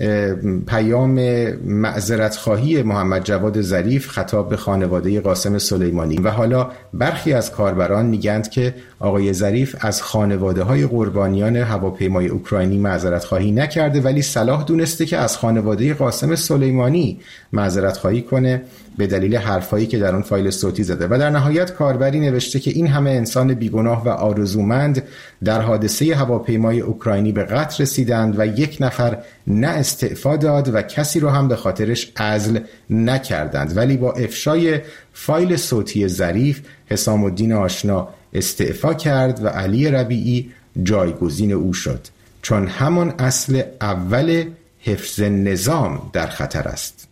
S15: پیام معذرت خواهی محمد جواد ظریف خطاب به خانواده قاسم سلیمانی. و حالا برخی از کاربران میگند که آقای ظریف از خانواده های قربانیان هواپیمای اوکراینی معذرت خواهی نکرده، ولی صلاح دونسته که از خانواده قاسم سلیمانی معذرت خواهی کنه به دلیل حرفایی که در اون فایل صوتی زده. و در نهایت کاربری نوشته که این همه انسان بیگناه و آرزومند در حادثه هواپیمای اوکراینی به قتل رسیدند و یک نفر نه استعفا داد و کسی رو هم به خاطرش عزل نکردند، ولی با افشای فایل صوتی ظریف حسام الدین آشنا استعفا کرد و علی ربیعی جایگزین او شد، چون همان اصل اول حفظ نظام در خطر است.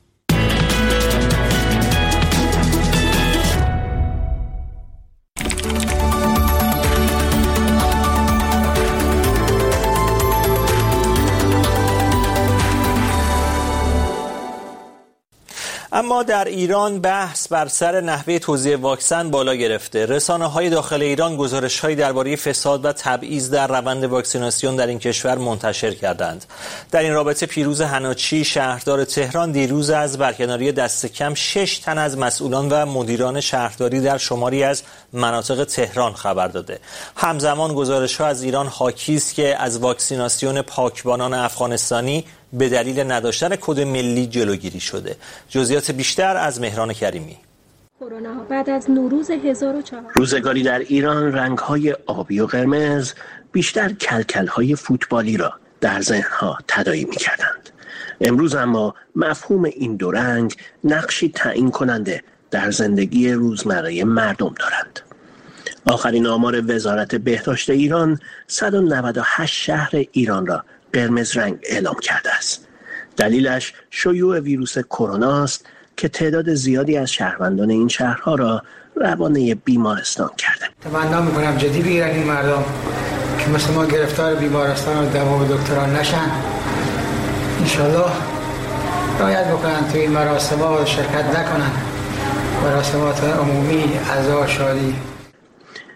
S1: اما در ایران بحث بر سر نحوه توزیع واکسن بالا گرفته. رسانه‌های داخل ایران گزارش‌هایی درباره فساد و تبعیض در روند واکسیناسیون در این کشور منتشر کردند. در این رابطه پیروز حناچی شهردار تهران دیروز از برکناری دست کم 6 تن از مسئولان و مدیران شهرداری در شماری از مناطق تهران خبر داده. همزمان گزارش‌ها از ایران حاکی است که از واکسیناسیون پاکبانان افغانستانی به دلیل نداشتن کد ملی جلوگیری شده. جزئیات بیشتر از مهران کریمی.
S16: کرونا بعد از نوروز 1400
S17: روزگاری در ایران رنگ‌های آبی و قرمز بیشتر کلکل‌های فوتبالی را در ذهن‌ها تداعی می‌کردند. امروز اما مفهوم این دو رنگ نقشی تعیین کننده در زندگی روزمره مردم دارند. آخرین آمار وزارت بهداشت ایران 198 شهر ایران را قرمز رنگ اعلام کرده است. دلیلش شیوع ویروس کرونا است که تعداد زیادی از شهروندان این شهرها را روانه بیمارستان کرده.
S18: تمنا می‌کنم جدی بگیرن این مردم که مثل ما گرفتار بیمارستان و دوا و دکتران نشن. انشالله رعایت بکنن تو این مراسم‌ها و شرکت نکنن. مراسمات عمومی عزا شادی.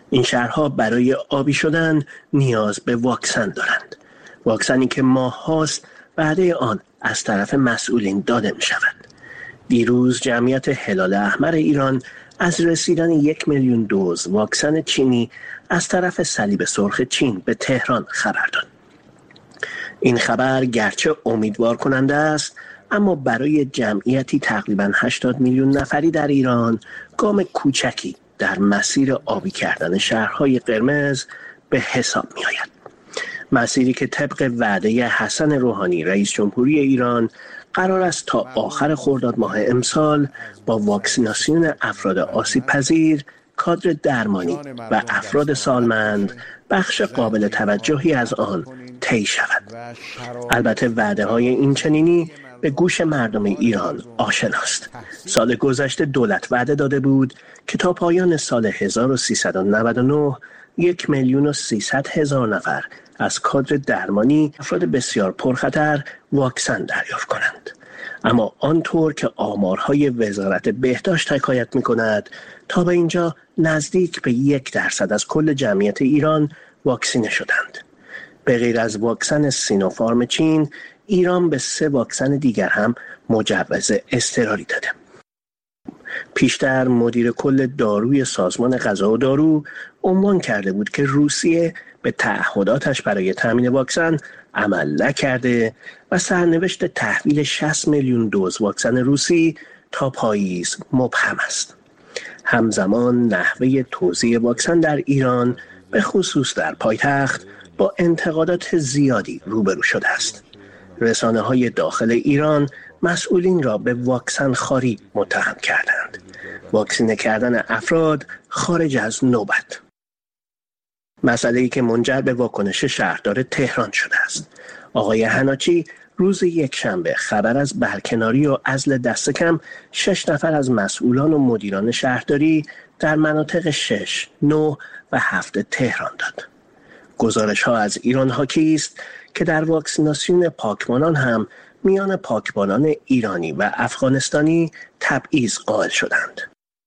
S17: این شهرها برای آبی شدن نیاز به واکسن دارند. واکسنی که ماه هاست وعده آن از طرف مسئولین داده می شود. دیروز جمعیت هلال احمر ایران از رسیدن 1 میلیون دوز واکسن چینی از طرف صلیب سرخ چین به تهران خبر داد. این خبر گرچه امیدوار کننده است، اما برای جمعیتی تقریباً 80 میلیون نفری در ایران گام کوچکی در مسیر آبی کردن شهرهای قرمز به حساب می آید. مسیری که طبق وعده حسن روحانی رئیس جمهوری ایران قرار است تا آخر خرداد ماه امسال با واکسیناسیون افراد آسیب پذیر، کادر درمانی و افراد سالمند بخش قابل توجهی از آن طی شود. البته وعده های این چنینی به گوش مردم ایران آشناست. سال گذشته دولت وعده داده بود که تا پایان سال 1399 1,300,000 نفر از کادر درمانی افراد بسیار پرخطر واکسن دریافت کنند. اما آنطور که آمارهای وزارت بهداشت حکایت می‌کند، تا به اینجا نزدیک به 1% از کل جمعیت ایران واکسینه شدند. به غیر از واکسن سینوفارم چین، ایران به 3 واکسن دیگر هم مجوز اضطراری داده. پیشتر مدیر کل داروی سازمان غذا و دارو عنوان کرده بود که روسیه به تعهداتش برای تامین واکسن عمل نکرده و سرنوشت تحویل 60 میلیون دوز واکسن روسی تا پاییز مبهم است. همزمان نحوه توزیع واکسن در ایران به خصوص در پایتخت با انتقادات زیادی روبرو شده است. رسانه‌های داخل ایران مسئولین را به واکسن خواری متهم کردند. واکسینه کردن افراد خارج از نوبت. مسئله‌ای که منجر به واکنش شهردار تهران شده است. آقای حناچی روز یکشنبه خبر از برکناری و عزل دست کم 6 نفر از مسئولان و مدیران شهرداری در مناطق 6، 9 و 7 تهران داد. گزارش‌ها از ایران حاکی است که در واکسیناسیون پاکبانان هم میان پاکبانان ایرانی و افغانستانی تبعیض قائل شدند.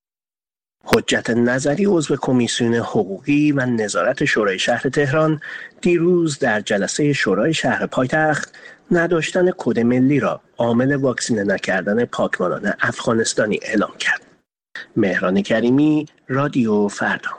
S17: حجت نظری عضو کمیسیون حقوقی و نظارت شورای شهر تهران دیروز در جلسه شورای شهر پایتخت نداشتن کد ملی را عامل واکسینه نکردن پاکبانان افغانستانی اعلام کرد. مهران کریمی، رادیو فردا.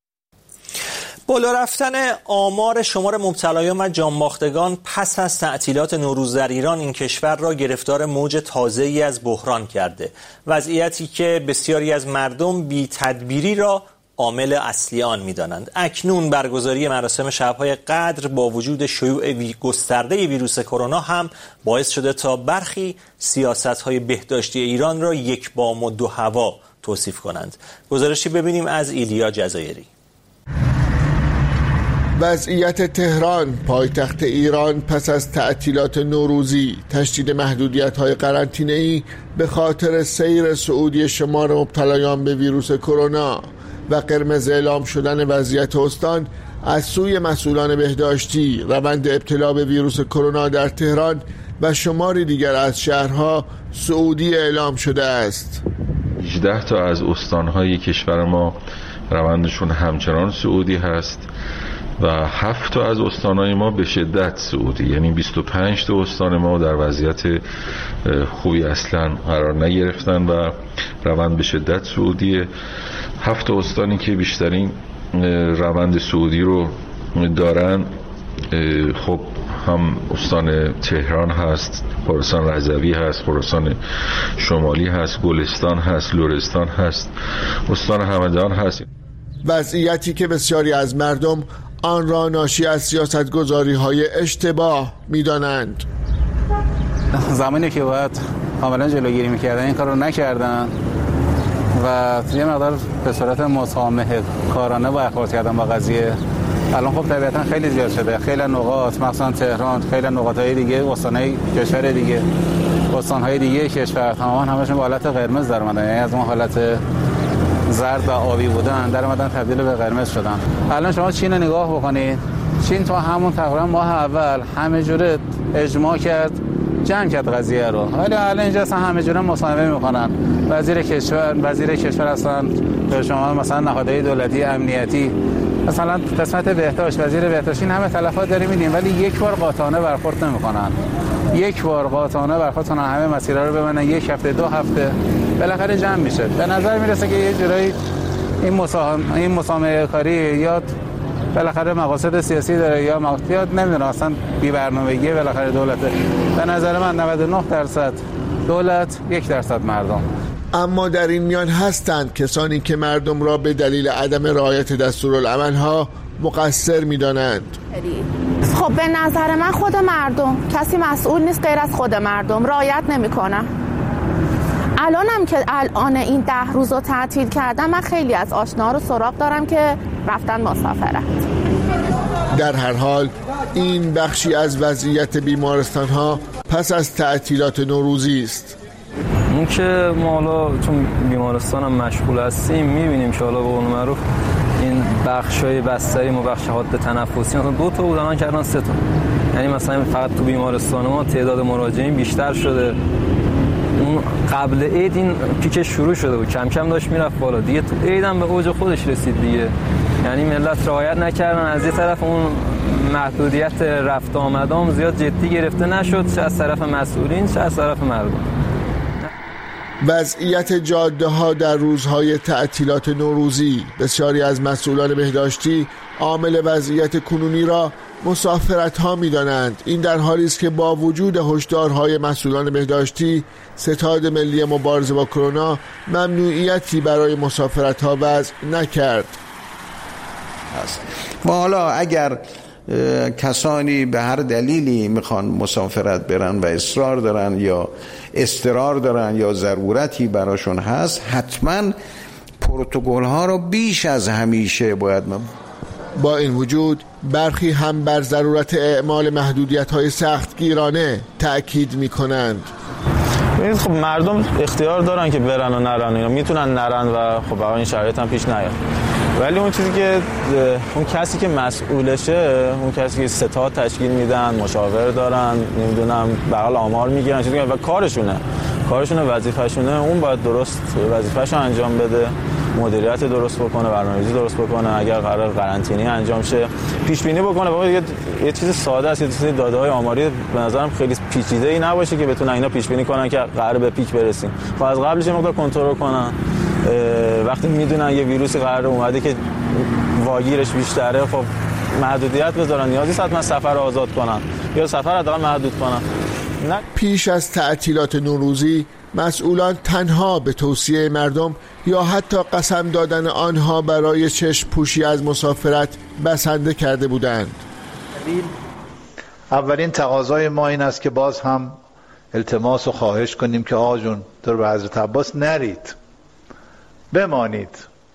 S1: بالا رفتن آمار شمار مبتلایان و جانباختگان پس از تعطیلات نوروز در ایران این کشور را گرفتار موج تازه‌ای از بحران کرده. وضعیتی که بسیاری از مردم بی تدبیری را عامل اصلی آن می‌دانند. اکنون برگزاری مراسم شب‌های قدر با وجود شیوع گسترده ویروس کرونا هم باعث شده تا برخی سیاست‌های بهداشتی ایران را یک بام و دو هوا توصیف کنند. گزارشی ببینیم از ایلیا جزایری.
S19: وضعیت تهران، پایتخت ایران، پس از تعطیلات نوروزی، تشدید محدودیت‌های قرنطینه‌ای به خاطر سیر صعودی شمار مبتلایان به ویروس کرونا و قرمز اعلام شدن وضعیت استان از سوی مسئولان بهداشتی، روند ابتلا به ویروس کرونا در تهران و شماری دیگر از شهرها صعودی اعلام شده است.
S20: 18 تا از استان‌های کشور ما روندشون همچنان صعودی هست و 7 تا از استان‌های ما به شدت صعودی، یعنی 25 تا استان ما در وضعیت خوبی اصلا قرار نگرفتن و روند به شدت صعودیه. 7 تا استانی که بیشترین روند صعودی رو دارن خب هم استان تهران هست، خراسان رضوی هست، خراسان شمالی هست، گلستان هست، لرستان هست، استان همدان هست.
S19: وضعیتی که بسیاری از مردم آن را ناشی از سیاست‌گذاری‌های اشتباه می‌دانند.
S21: زمانی که باید کاملا جلوگیری می‌کردن این کار رو نکردن و یه مقدار به صورت مسامحه کارانه برخورد کردن با قضیه. الان خب طبیعتا خیلی زیاد شده، خیلی نقاط مثلا تهران، خیلی نقاط‌های دیگه، استان‌های کشور دیگه، استان‌های دیگه کشور تماما همشون به حالت قرمز در اومدن، یعنی از اون حالت زرد و آبی بودن در اومدن تبدیل به قرمز شدن. الان شما چین رو نگاه بکنید، چین تا همون تقریبا ماه اول همه جوره اجماع کرد جمع کرد قضیه رو. ولی حالا اینجا اصلا همه جوره مصاحبه میکنن. وزیر کشور اصلا به شما مثلا نهادهای دولتی امنیتی مثلا قسمت بهداشت، وزیر بهداشت، این همه تلفات داریم میدیم ولی یک بار قاطعانه برخورد نمیکنن. یک بار قاطعانه برخورد کنن، همه مسیرها رو ببندن، یک هفته 2 هفته بالاخره جمع میشه. به نظر میرسه که یه جورایی این مسامحه کاری یا بالاخره مقاصد سیاسی داره یا نمیدونم، اصلا بی برنامگی بالاخره دولته. به نظر من 99% دولت، 1% مردم.
S19: اما در این میان هستند کسانی که مردم را به دلیل عدم رعایت دستورالعمل‌ها مقصر می‌دانند.
S4: خب به نظر من خود مردم، کسی مسئول نیست غیر از خود مردم، رعایت نمی‌کنن. الانم که الان این 10 روز رو تعطیل کردم، من خیلی از آشناها رو سراغ دارم که رفتن مسافرت.
S19: در هر حال این بخشی از وضعیت بیمارستان‌ها پس از تعطیلات نوروزی است.
S22: اون که ما حالا چون بیمارستان هم مشغول هستیم میبینیم که حالا به قول معروف این بخشای بستری و بخش حاد تنفسی مثلا 2 تا بود الان کردن 3 تا. یعنی مثلا فقط تو بیمارستان ما تعداد مراجعین بیشتر شده. اون قبل عید این پیکش شروع شده بود، کم کم داشت میرفت بالا، دیگه تو عید هم به اوج خودش رسید دیگه. یعنی ملت رعایت نکردن، از یه طرف اون محدودیت رفت آمدام زیاد جدی گرفته نشد، چه از طرف مسئولین چه از طرف مردم.
S19: وضعیت جاده ها در روزهای تعطیلات نوروزی بسیاری از مسئولان بهداشتی عامل وضعیت کنونی را مسافرت ها می دانند. این در حالی است که با وجود هشدارهای مسئولان بهداشتی، ستاد ملی مبارزه با کرونا ممنوعیتی برای مسافرت ها وضع نکرد.
S23: و حالا اگر کسانی به هر دلیلی میخوان مسافرت برن و اصرار دارن یا اضطرار دارن یا ضرورتی براشون هست، حتما پروتکل ها رو بیش از همیشه باید
S19: با این وجود برخی هم بر ضرورت اعمال محدودیت های سختگیرانه تأکید میکنند.
S22: ببینید خب مردم اختیار دارن که برن و نرن، یا میتونن نرن و خب واقعا این شرایط هم پیش نیاد. ولی اون چیزی که اون کسی که مسئولشه، اون کسی که ستاد تشکیل میدن، مشاور دارن، نمیدونم بغل آمار میگیرن، چیزی و کارشونه وظیفه‌شونه، اون باید درست وظیفه‌شو انجام بده، مدیریت درست بکنه، برنامه‌ریزی درست بکنه. اگر قرار قرنطینه انجام شه پیش بینی بکنه. واقعا یه چیز ساده است، یه چیز داده‌های آماری به نظرم خیلی پیچیده‌ای نباشه که بتونن اینا پیش بینی کنن که قرار به پیک برسیم. خب از قبلش مقدار کنترل کنن. وقتی میدونن یه ویروسی قرار اومده که واگیرش بیشتره، خب محدودیت بذارن، نیازی است حتما سفر آزاد کنن یا سفر حداقل محدود کنن.
S19: پیش از تعطیلات نوروزی مسئولان تنها به توصیه مردم یا حتی قسم دادن آنها برای چشم پوشی از مسافرت بسنده کرده بودند.
S24: اولین تقاضای ما این است که باز هم التماس و خواهش کنیم که آقا جون در به حضرت عباس نرید، بمانید.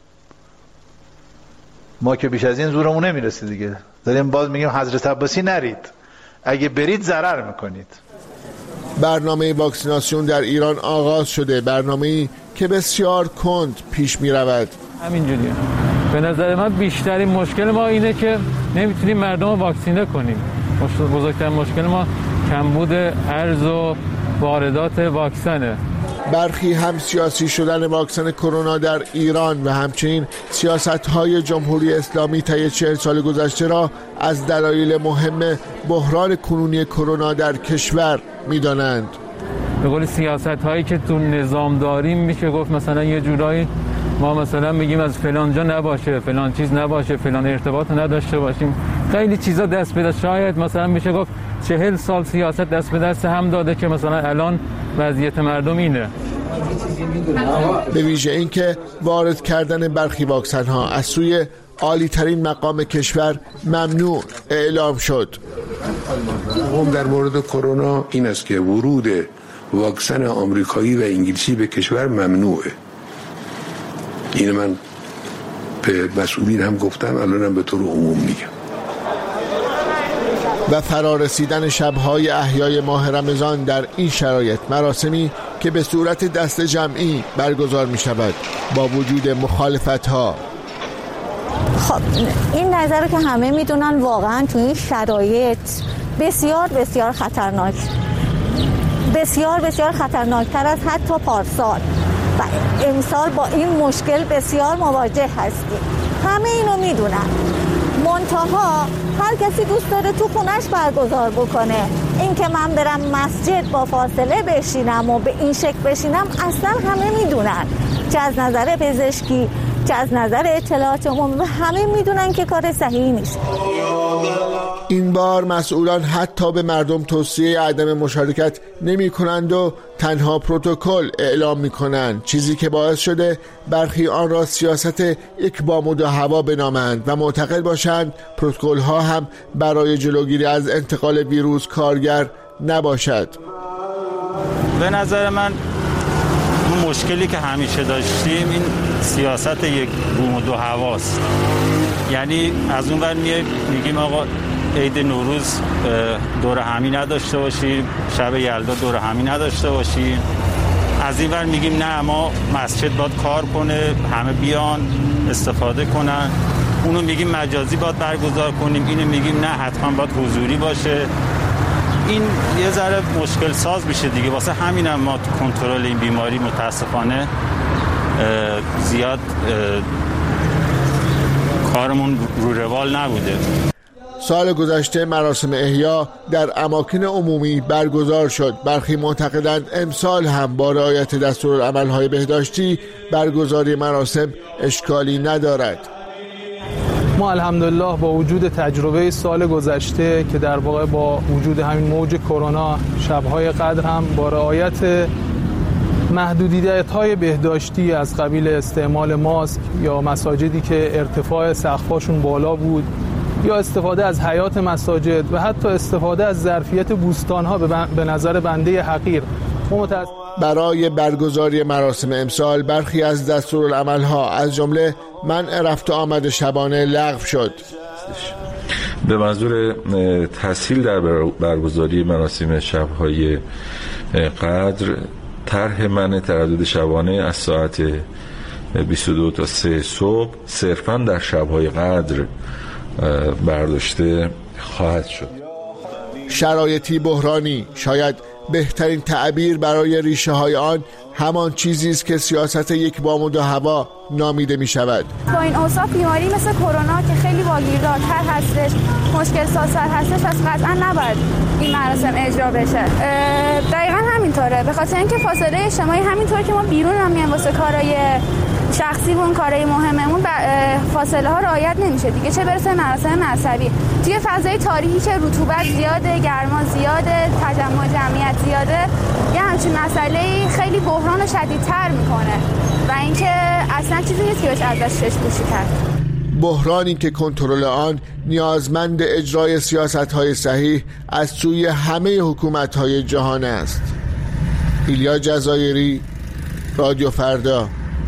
S24: ما که بیش از این زورمون نمیرسید دیگه، داریم باز میگیم حضرت عباسی نرید، اگه برید ضرر میکنید.
S19: برنامه واکسیناسیون در ایران آغاز شده، برنامه‌ای که بسیار کند پیش می رود.
S25: همینجوریه. به نظر من بیشترین مشکل ما اینه که نمیتونیم مردم رو واکسینه کنیم. بزرگترین مشکل ما کمبود ارز و واردات واکسنه.
S19: برخی هم سیاسی شدن واکسن کرونا در ایران و همچنین سیاست‌های جمهوری اسلامی طی 40 سال گذشته را از دلایل مهم بحران کنونی کرونا در کشور می‌دانند.
S25: به قول سیاست‌هایی که تو نظام داریم میشه گفت مثلا یه جورایی ما مثلا میگیم از فلان جا نباشه، فلان چیز نباشه، فلان ارتباط نداشته باشیم. خیلی چیزا دست به دست، شاید مثلا میشه گفت 40 سال سیاست دست به دست هم داده که مثلا الان وضعیت مردم اینه.
S19: به ویژه اینکه وارد کردن برخی واکسن ها از سوی عالی ترین مقام کشور ممنوع اعلام شد.
S2: در مورد کرونا این است که ورود واکسن آمریکایی و انگلیسی به کشور ممنوعه. این من به مسئولین هم گفتم، الانم به طور عموم میگم. و فرارسیدن شب‌های احیای ماه رمضان در این شرایط، مراسمی که به صورت دست جمعی برگزار می شود با وجود مخالفت‌ها.
S4: خب این نظر که همه میدونن واقعا توی این شرایط بسیار بسیار خطرناک.
S3: بسیار بسیار خطرناکتر از حتی پارسال و امسال با این مشکل بسیار مواجه هستیم. همه اینو میدونن. منتها هر کسی دوست داره تو خونش برگزار بکنه. این که من برم مسجد با فاصله بشینم و به این شکل بشینم اصلا همه میدونن، چه از نظر پزشکی چه از نظر اطلاعات عمومی، و همه میدونن که کار صحیحی نیست.
S19: این بار مسئولان حتی به مردم توصیه عدم مشارکت نمی کنند و تنها پروتکل اعلام می کنند، چیزی که باعث شده برخی آن را سیاست یک بام و دو هوا بنامند و معتقد باشند پروتکل ها هم برای جلوگیری از انتقال ویروس کارگر نباشد.
S22: به نظر من اون مشکلی که همیشه داشتیم این سیاست یک بوم و دو هواست. یعنی از اون ور میگیم آقا عید نوروز دور همی نداشته باشیم، شب یلدا دور همی نداشته باشیم. از این ور میگیم نه ما مسجد باید کار کنه، همه بیان استفاده کنن. اونو میگیم مجازی باید برگزار کنیم، اینو میگیم نه حتما باید حضوری باشه. این یه ذره مشکل ساز میشه دیگه. واسه همینم ما تو کنترل این بیماری متاسفانه زیاد کارمون رو روال نبوده.
S19: سال گذشته مراسم احیا در اماکن عمومی برگزار شد. برخی معتقدند امسال هم با رعایت دستورالعمل‌های بهداشتی برگزاری مراسم اشکالی ندارد.
S5: ما الحمدلله با وجود تجربه سال گذشته که در واقع با وجود همین موج کرونا شب‌های قدر هم با رعایت محدودیت‌های بهداشتی از قبیل استعمال ماسک یا مساجدی که ارتفاع سقف‌هاشون بالا بود یا استفاده از حیاط مساجد و حتی استفاده از ظرفیت بوستان‌ها به نظر بنده حقیر
S19: برای برگزاری مراسم امسال برخی از دستورالعمل‌ها از جمله منع رفت و آمد شبانه لغو شد.
S20: به منظور تسهیل در برگزاری مراسم شب‌های قدر طرح منع تردد شبانه از ساعت 22 تا 3 صبح صرفاً در شب‌های قدر برداشته خواهد شد.
S19: شرایطی بحرانی، شاید بهترین تعبیر برای ریشه های آن همان چیزی است که سیاست یک بام و دو هوا نامیده می شود.
S6: با این اوصاف بیماری مثل کرونا که خیلی واگیردارتر هستش، مشکل سازتر هستش، پس قطعا نباید این مراسم اجرا بشه. دقیقا همینطوره، به خاطر اینکه فاصله اجتماعی همینطور که ما بیرون هم میایم واسه کارهای شخصیمون، کارهای مهممون فاصله ها رعایت نمیشه دیگه، چه برسه مراسم مذهبی. توی فضای تاریکی که رطوبت زیاده، گرما زیاده، تجمع جمعیت زیاده، یه همچین مسئله خیلی بحران شدیدتر میکنه و اینکه اصلا چیزی نیست که بهش ازش چشم‌پوشی کرد.
S19: بحرانی که کنترل آن نیازمند اجرای سیاست‌های صحیح از سوی همه حکومت‌های جهان است. ایلیا جزایری، رادیو فردا.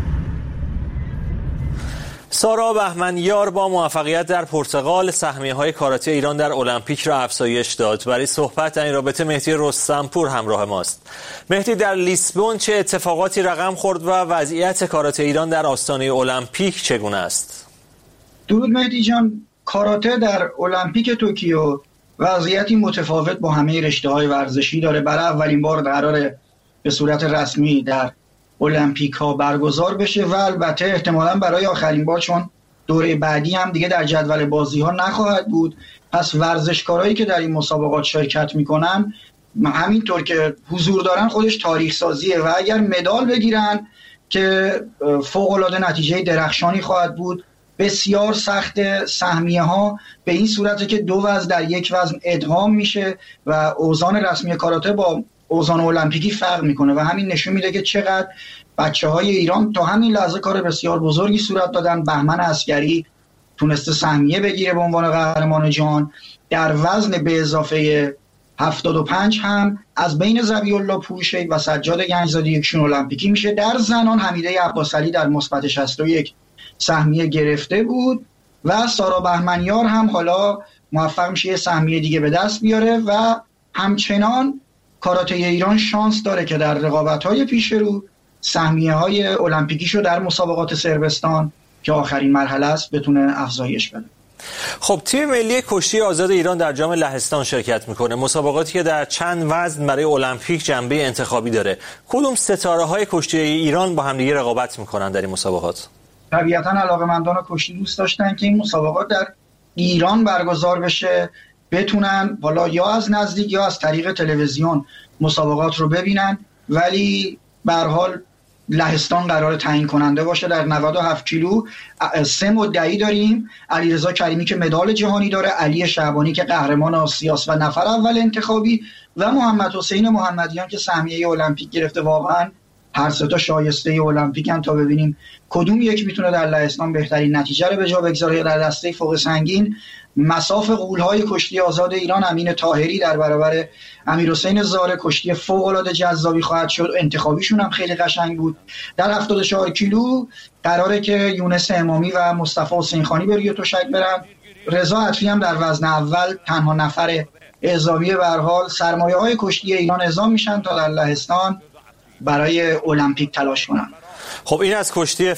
S1: سارا بهمنیار با موفقیت در پرتغال سهمیه‌های کاراته ایران در المپیک را افزایش داد. برای صحبت در این رابطه مهدی رستمپور همراه ماست. مهدی، در لیسبون چه اتفاقاتی رقم خورد و وضعیت کاراته ایران در آستانه المپیک چگونه است؟
S7: درود مهدی جان. کاراته در المپیک توکیو وضعیتی متفاوت با همه رشته‌های ورزشی داره. برای اولین بار قراره به صورت رسمی در المپیک ها برگزار بشه و البته احتمالاً برای آخرین بار، چون دوره بعدی هم دیگه در جدول بازی ها نخواهد بود. پس ورزشکارایی که در این مسابقات شرکت میکنن همینطور که حضور دارن خودش تاریخ سازیه و اگر مدال بگیرن که فوق‌العاده نتیجه درخشانی خواهد بود. بسیار سخت سهمیه ها به این صورته که دو وزن در یک وزن ادغام میشه و اوزان رسمی کاراته با اوزان المپیکی فرق میکنه و همین نشون میده که چقدر بچه‌های ایران تا همین لحظه کار بسیار بزرگی صورت دادن. بهمن عسگری تونسته سهمیه بگیره به عنوان قهرمان جهان. در وزن به اضافه 75 هم از بین ذبیح‌الله پورشید و سجاد گنجزاده یکشون المپیکی میشه. در زنان حمیده عباسعلی در مثبت 61 سهمیه گرفته بود و سارا بهمنیار هم حالا موفق میشه یه سهمیه دیگه به دست بیاره و همچنان کاراته ایران شانس داره که در رقابت‌های پیش رو سهمیه‌های المپیکیشو در مسابقات صربستان که آخرین مرحله است بتونه افزایش بده.
S1: خب تیم ملی کشتی آزاد ایران در جام لهستان شرکت میکنه. مسابقاتی که در چند وزن برای المپیک جنبه انتخابی داره. کدوم ستاره‌های کشتی ایران با همدیگه رقابت میکنن در این مسابقات؟
S7: طبیعتاً علاقه‌مندان کشتی دوست داشتن که این مسابقات در ایران برگزار بشه، بتونن والا یا از نزدیک یا از طریق تلویزیون مسابقات رو ببینن. ولی به هر حال لهستان قرار تعیین کننده باشه. در 97 کیلو 3 مدعی داریم: علیرضا کریمی که مدال جهانی داره، علی شعبانی که قهرمان آسیاست و نفر اول انتخابی، و محمد حسین محمدیان که سهمیه المپیک گرفته. واقعا هر سه تا شایسته المپیکن تا ببینیم کدوم یک میتونه در لهستان بهترین نتیجه رو به جا بگذاره. در دسته فوق سنگین مصاف غول‌های کشتی آزاد ایران امین طاهری در برابر امیرحسین زاره کشتی فوق‌العاده جذابی خواهد شد. انتخابیشون هم خیلی قشنگ بود. در 74 کیلو قراره که یونس امامی و مصطفی حسین خانی به روی تشک برن. رضا عطفی هم در وزن اول تنها نفر اعزامی. به هر حال سرمایه‌های کشتی ایران اعزام میشن تا در لهستان برای المپیک تلاش کنن.
S1: خب این از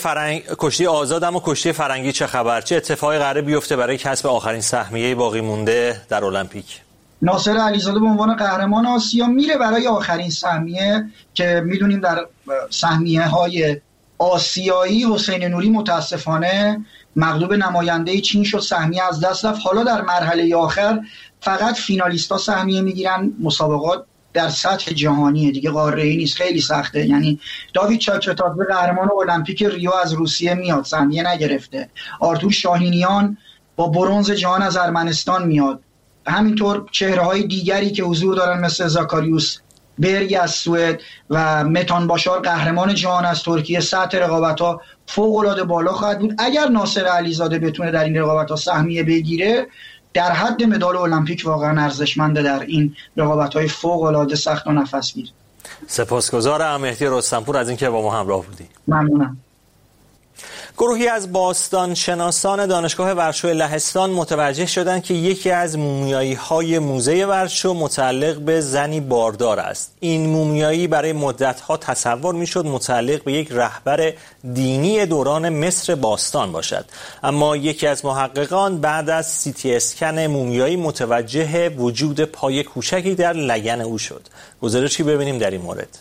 S1: کشتی آزاد، اما کشتی فرنگی چه خبر؟ چه اتفاقی قراره بیفته برای کسب آخرین سهمیه باقی مونده در المپیک؟
S7: ناصر علیزاده به عنوان قهرمان آسیا میره برای آخرین سهمیه که میدونیم در سهمیه‌های آسیایی حسین نوری متاسفانه مغلوب نماینده چین شد، سهمیه از دست رفت. حالا در مرحله آخر فقط فینالیست‌ها سهمیه میگیرن. مسابقات در سطح جهانیه دیگه، قاره‌ای نیست، خیلی سخته. یعنی داوید چاچتاردوی قهرمان المپیک ریو از روسیه میاد، سهمیه نگرفته. آرتور شاهینیان با برنز جهان از ارمنستان میاد. همینطور چهره‌های دیگری که حضور دارن مثل زاکاریوس برگ از سوئد و متان باشار قهرمان جهان از ترکیه. سطح رقابت‌ها فوق‌العاده بالا خواهد بود. اگر ناصر علیزاده بتونه در این رقابت‌ها سهمیه بگیره، در حد مدال المپیک واقعا ارزشمنده در این رقابت‌های فوق‌العاده سخت و نفسگیر.
S1: سپاسگزارم مهدی رستمپور از اینکه با ما همراه بودی.
S7: ممنونم.
S1: گروهی از باستانشناسان دانشگاه ورشو لهستان متوجه شدند که یکی از مومیایی‌های موزه ورشو متعلق به زنی باردار است. این مومیایی برای مدت‌ها تصور می‌شد متعلق به یک رهبر دینی دوران مصر باستان باشد، اما یکی از محققان بعد از CT اسکن مومیایی متوجه وجود پای کوچکی در لگن او شد. گزارشی ببینیم در این مورد.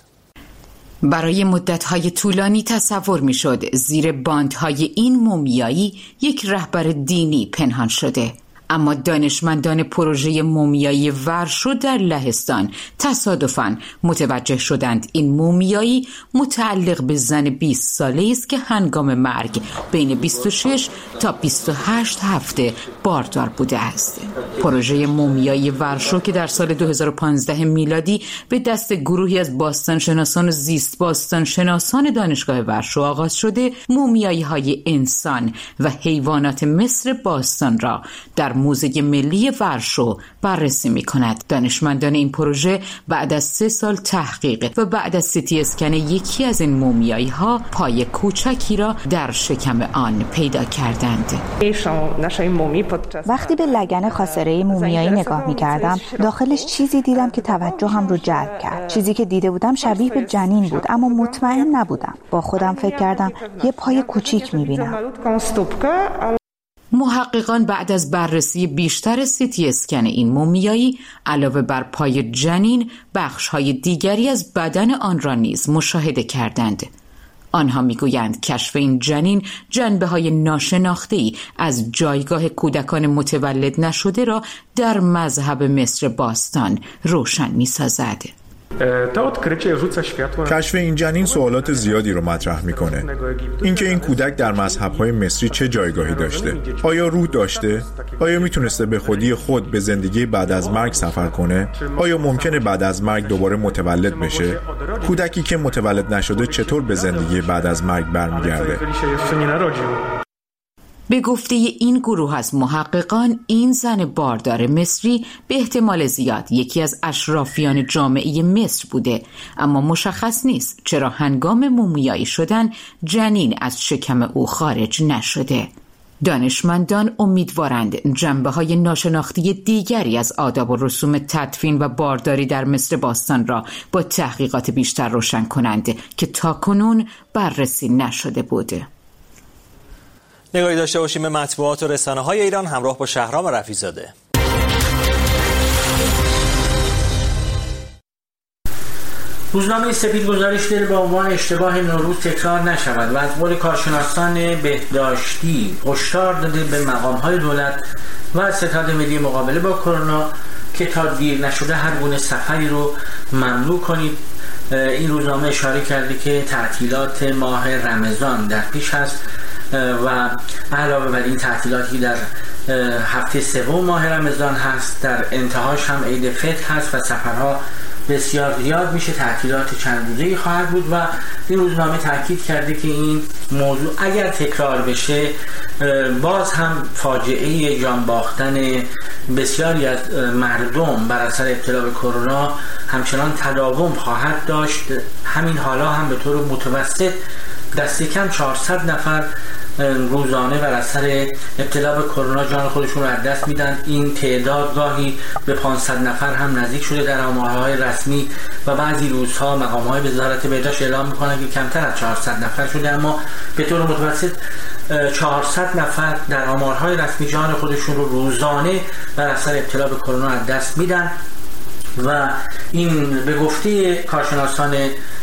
S8: برای مدت‌های طولانی تصور می‌شد زیر باندهای این مومیایی یک رهبر دینی پنهان شده، اما دانشمندان پروژه مومیایی ورشو در لهستان تصادفاً متوجه شدند این مومیایی متعلق به زن 20 ساله‌ای است که هنگام مرگ بین 26 تا 28 هفته باردار بوده است. پروژه مومیایی ورشو که در سال 2015 میلادی به دست گروهی از باستانشناسان و زیست باستانشناسان دانشگاه ورشو آغاز شده، مومیایی‌های انسان و حیوانات مصر باستان را در موزه ملی ورشو بررسی می‌کند. دانشمندان این پروژه بعد از 3 سال تحقیق و بعد از CT اسکن یکی از این مومیایی‌ها پای کوچکی را در شکم آن پیدا کردند.
S9: وقتی به لگن خاصره مومیایی نگاه می‌کردم، داخلش چیزی دیدم که توجهم رو جلب کرد. چیزی که دیده بودم شبیه به جنین بود، اما مطمئن نبودم. با خودم فکر کردم یه پای کوچیک می‌بینم.
S8: محققان بعد از بررسی بیشتر CT اسکن این مومیایی علاوه بر پای جنین بخش‌های دیگری از بدن آن را نیز مشاهده کردند. آنها میگویند کشف این جنین جنبه‌های ناشناخته‌ای از جایگاه کودکان متولد نشده را در مذهب مصر باستان روشن می‌سازد.
S10: کشف این جنین سوالات زیادی رو مطرح میکنه. اینکه این کودک در مذهب‌های مصری چه جایگاهی داشته؟ آیا روح داشته؟ آیا میتونسته به خودی خود به زندگی بعد از مرگ سفر کنه؟ آیا ممکنه بعد از مرگ دوباره متولد بشه؟ کودکی که متولد نشده چطور به زندگی بعد از مرگ برمیگرده؟
S8: به گفته این گروه از محققان، این زن باردار مصری به احتمال زیاد یکی از اشرافیان جامعه مصر بوده، اما مشخص نیست چرا هنگام مومیایی شدن جنین از شکم او خارج نشده. دانشمندان امیدوارند جنبه‌های ناشناخته دیگری از آداب و رسوم تدفین و بارداری در مصر باستان را با تحقیقات بیشتر روشن کنند که تاکنون بررسی نشده بوده.
S1: نگاهی داشته باشیم به مطبوعات و رسانه‌های ایران همراه با شهرام رفیع‌زاده.
S11: روزنامه سپید گزارش داره با عنوان اشتباه نوروز تکرار نشود و از قول کارشناسان بهداشتی هشدار داده به مقام‌های دولت و ستاد ملی مقابله با کرونا که تا دیر نشده هر گونه سفری رو ممنوع کنید. این روزنامه اشاره کرده که تعطیلات ماه رمضان در پیش هست و علاوه بر این تعطیلاتی در هفته سوم ماه رمضان هست، در انتهاش هم عید فطر هست و سفرها بسیار زیاد میشه، تعطیلات چند روزه‌ای خواهد بود و این روزنامه تاکید کرده که این موضوع اگر تکرار بشه باز هم فاجعه جان باختن بسیاری از مردم بر اثر ابتلا به کرونا همچنان تداوم خواهد داشت. همین حالا هم به طور متوسط دست کم 400 نفر روزانه بر اثر ابتلا به کرونا جان خودشون رو از دست میدن. این تعداد گاهی به 500 نفر هم نزدیک شده در آمارهای رسمی و بعضی روزها مقام‌های وزارت بهداشت اعلام میکنن که کمتر از 400 نفر شده، اما به طور متوسط 400 نفر در آمارهای رسمی جان خودشون رو روزانه بر اثر ابتلا به کرونا از دست میدن و این به گفته کارشناسان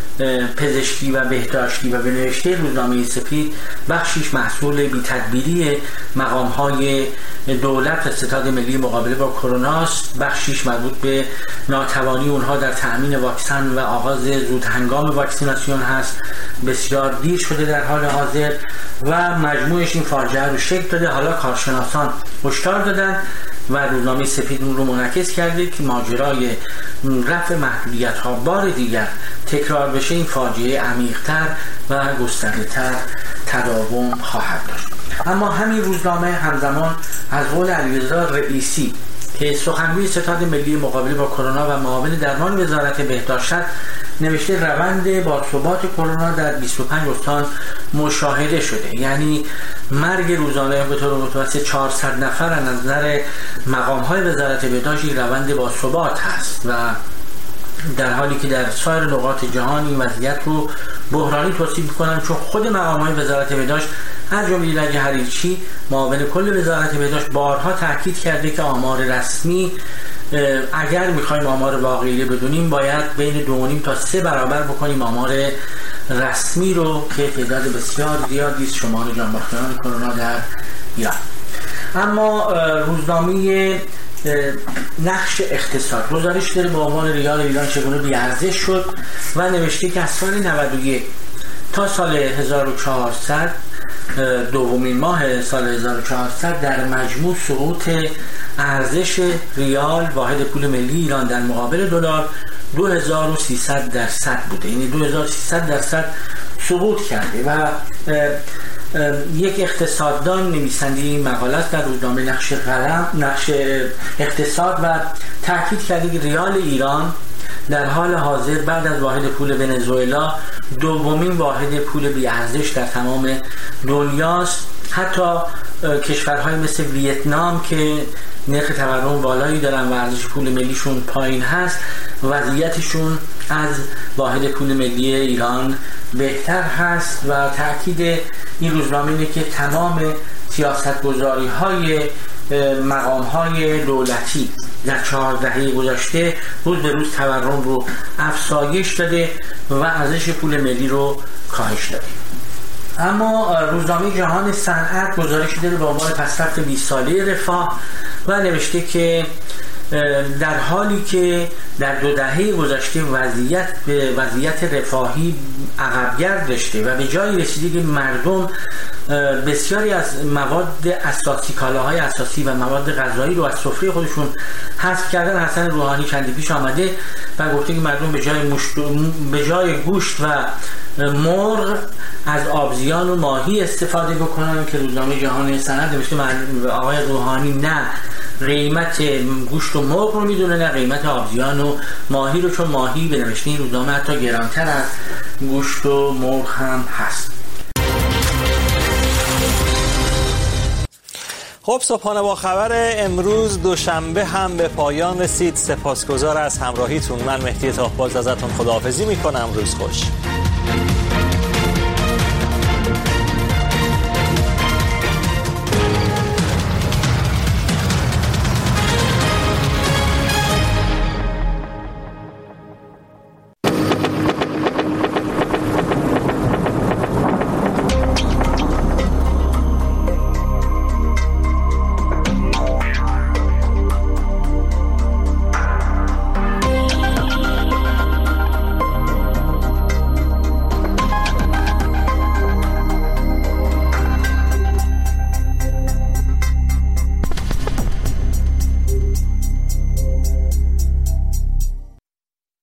S11: پزشکی و بهداشتی و به نوشته روزنامه سپید بخشیش محصول بی‌تدبیری مقام‌های دولت و ستاد ملی مقابله با کرونا است، بخشیش مربوط به ناتوانی اونها در تأمین واکسن و آغاز زود هنگام واکسیناسیون هست. بسیار دیر شده در حال حاضر و مجموعش این فاجعه رو شکل داده. حالا کارشناسان هشدار دادن و روزنامه سپید اون رو منعکس کرده که ماجرای رفع محدودیت‌ها بار دیگر تکرار بشه این فاجعه عمیق‌تر و گسترده‌تر تداوم خواهد داشت. اما همین روزنامه همزمان از قول علیرضا رئیسی که سخنگوی ستاد ملی مقابله با کرونا و معاون درمان وزارت بهداشت نوشته روند باثبات کرونا در 25 استان مشاهده شده، یعنی مرگ روزانه به طور متوسط 400 نفر از نظر مقام‌های وزارت بهداشت روند باثبات هست و در حالی که در سایر نقاط جهان این وضعیت رو بحرانی توصیف می‌کنن، چون خود مقام‌های وزارت بهداشت از جمله ایرج حریچی معاون کل وزارت بهداشت بارها تاکید کرده که آمار رسمی اگر می‌خوایم آمار واقعی بدونیم باید بین 2.5 تا 3 برابر بکنیم آمار رسمی رو که تعداد بسیار زیادی است شمار جانباختگان کرونا در ایران. اما روزنامه نقش اقتصاد گزارش داره با عنوان ریال ایران چگونه بی‌ارزش شد و نوشته که از سال 91 تا سال 1400 دومین ماه سال 1400 در مجموع سقوط ارزش ریال واحد پول ملی ایران در مقابل دلار 2300% بوده، یعنی 2300% سقوط کرده و یک اقتصاددان نویسنده این مقاله است در روزنامه نقش اقتصاد و تاکید کرده که ریال ایران در حال حاضر بعد از واحد پول ونزوئلا دومین واحد پول بی‌ارزش در تمام دنیاست. حتی کشورهای مثل ویتنام که نرخ تورم بالایی دارن و ارزش پول ملیشون پایین هست وضعیتشون از واحد پول ملی ایران بهتر هست و تأکید این روزنامه اینه که تمام سیاستگذاری‌های مقام‌های دولتی در 4 دهه گذشته روز به روز تورم رو افزایش داده و ارزش پول ملی رو کاهش داده. اما روزنامه جهان صنعت گزارشی داره با عنوان پسرفت 20 ساله رفاه و نوشته که در حالی که در 2 دهه گذشته وضعیت رفاهی عقب‌گرد داشته و به جایی رسیده که مردم بسیاری از مواد اساسی، کالاهای اساسی و مواد غذایی رو از سفره خودشون حذف کردن، حسن روحانی چندی پیش آمده و گفته که مردم به جای گوشت و مرغ از آبزیان و ماهی استفاده بکنن که روزنامه جهان صنعت نوشته آقای روحانی نه قیمت گوشت و مرغ رو میدونه نه قیمت آبزیان و ماهی رو، چون ماهی به نوشته این روزنامه حتی گرانتر از گوشت و مرغ هم هست.
S1: خب صبحانه با خبر امروز دوشنبه هم به پایان رسید. سپاسگزار از همراهیتون. من مهدی تاهباز ازتون خداحافظی میکنم. روز خوش.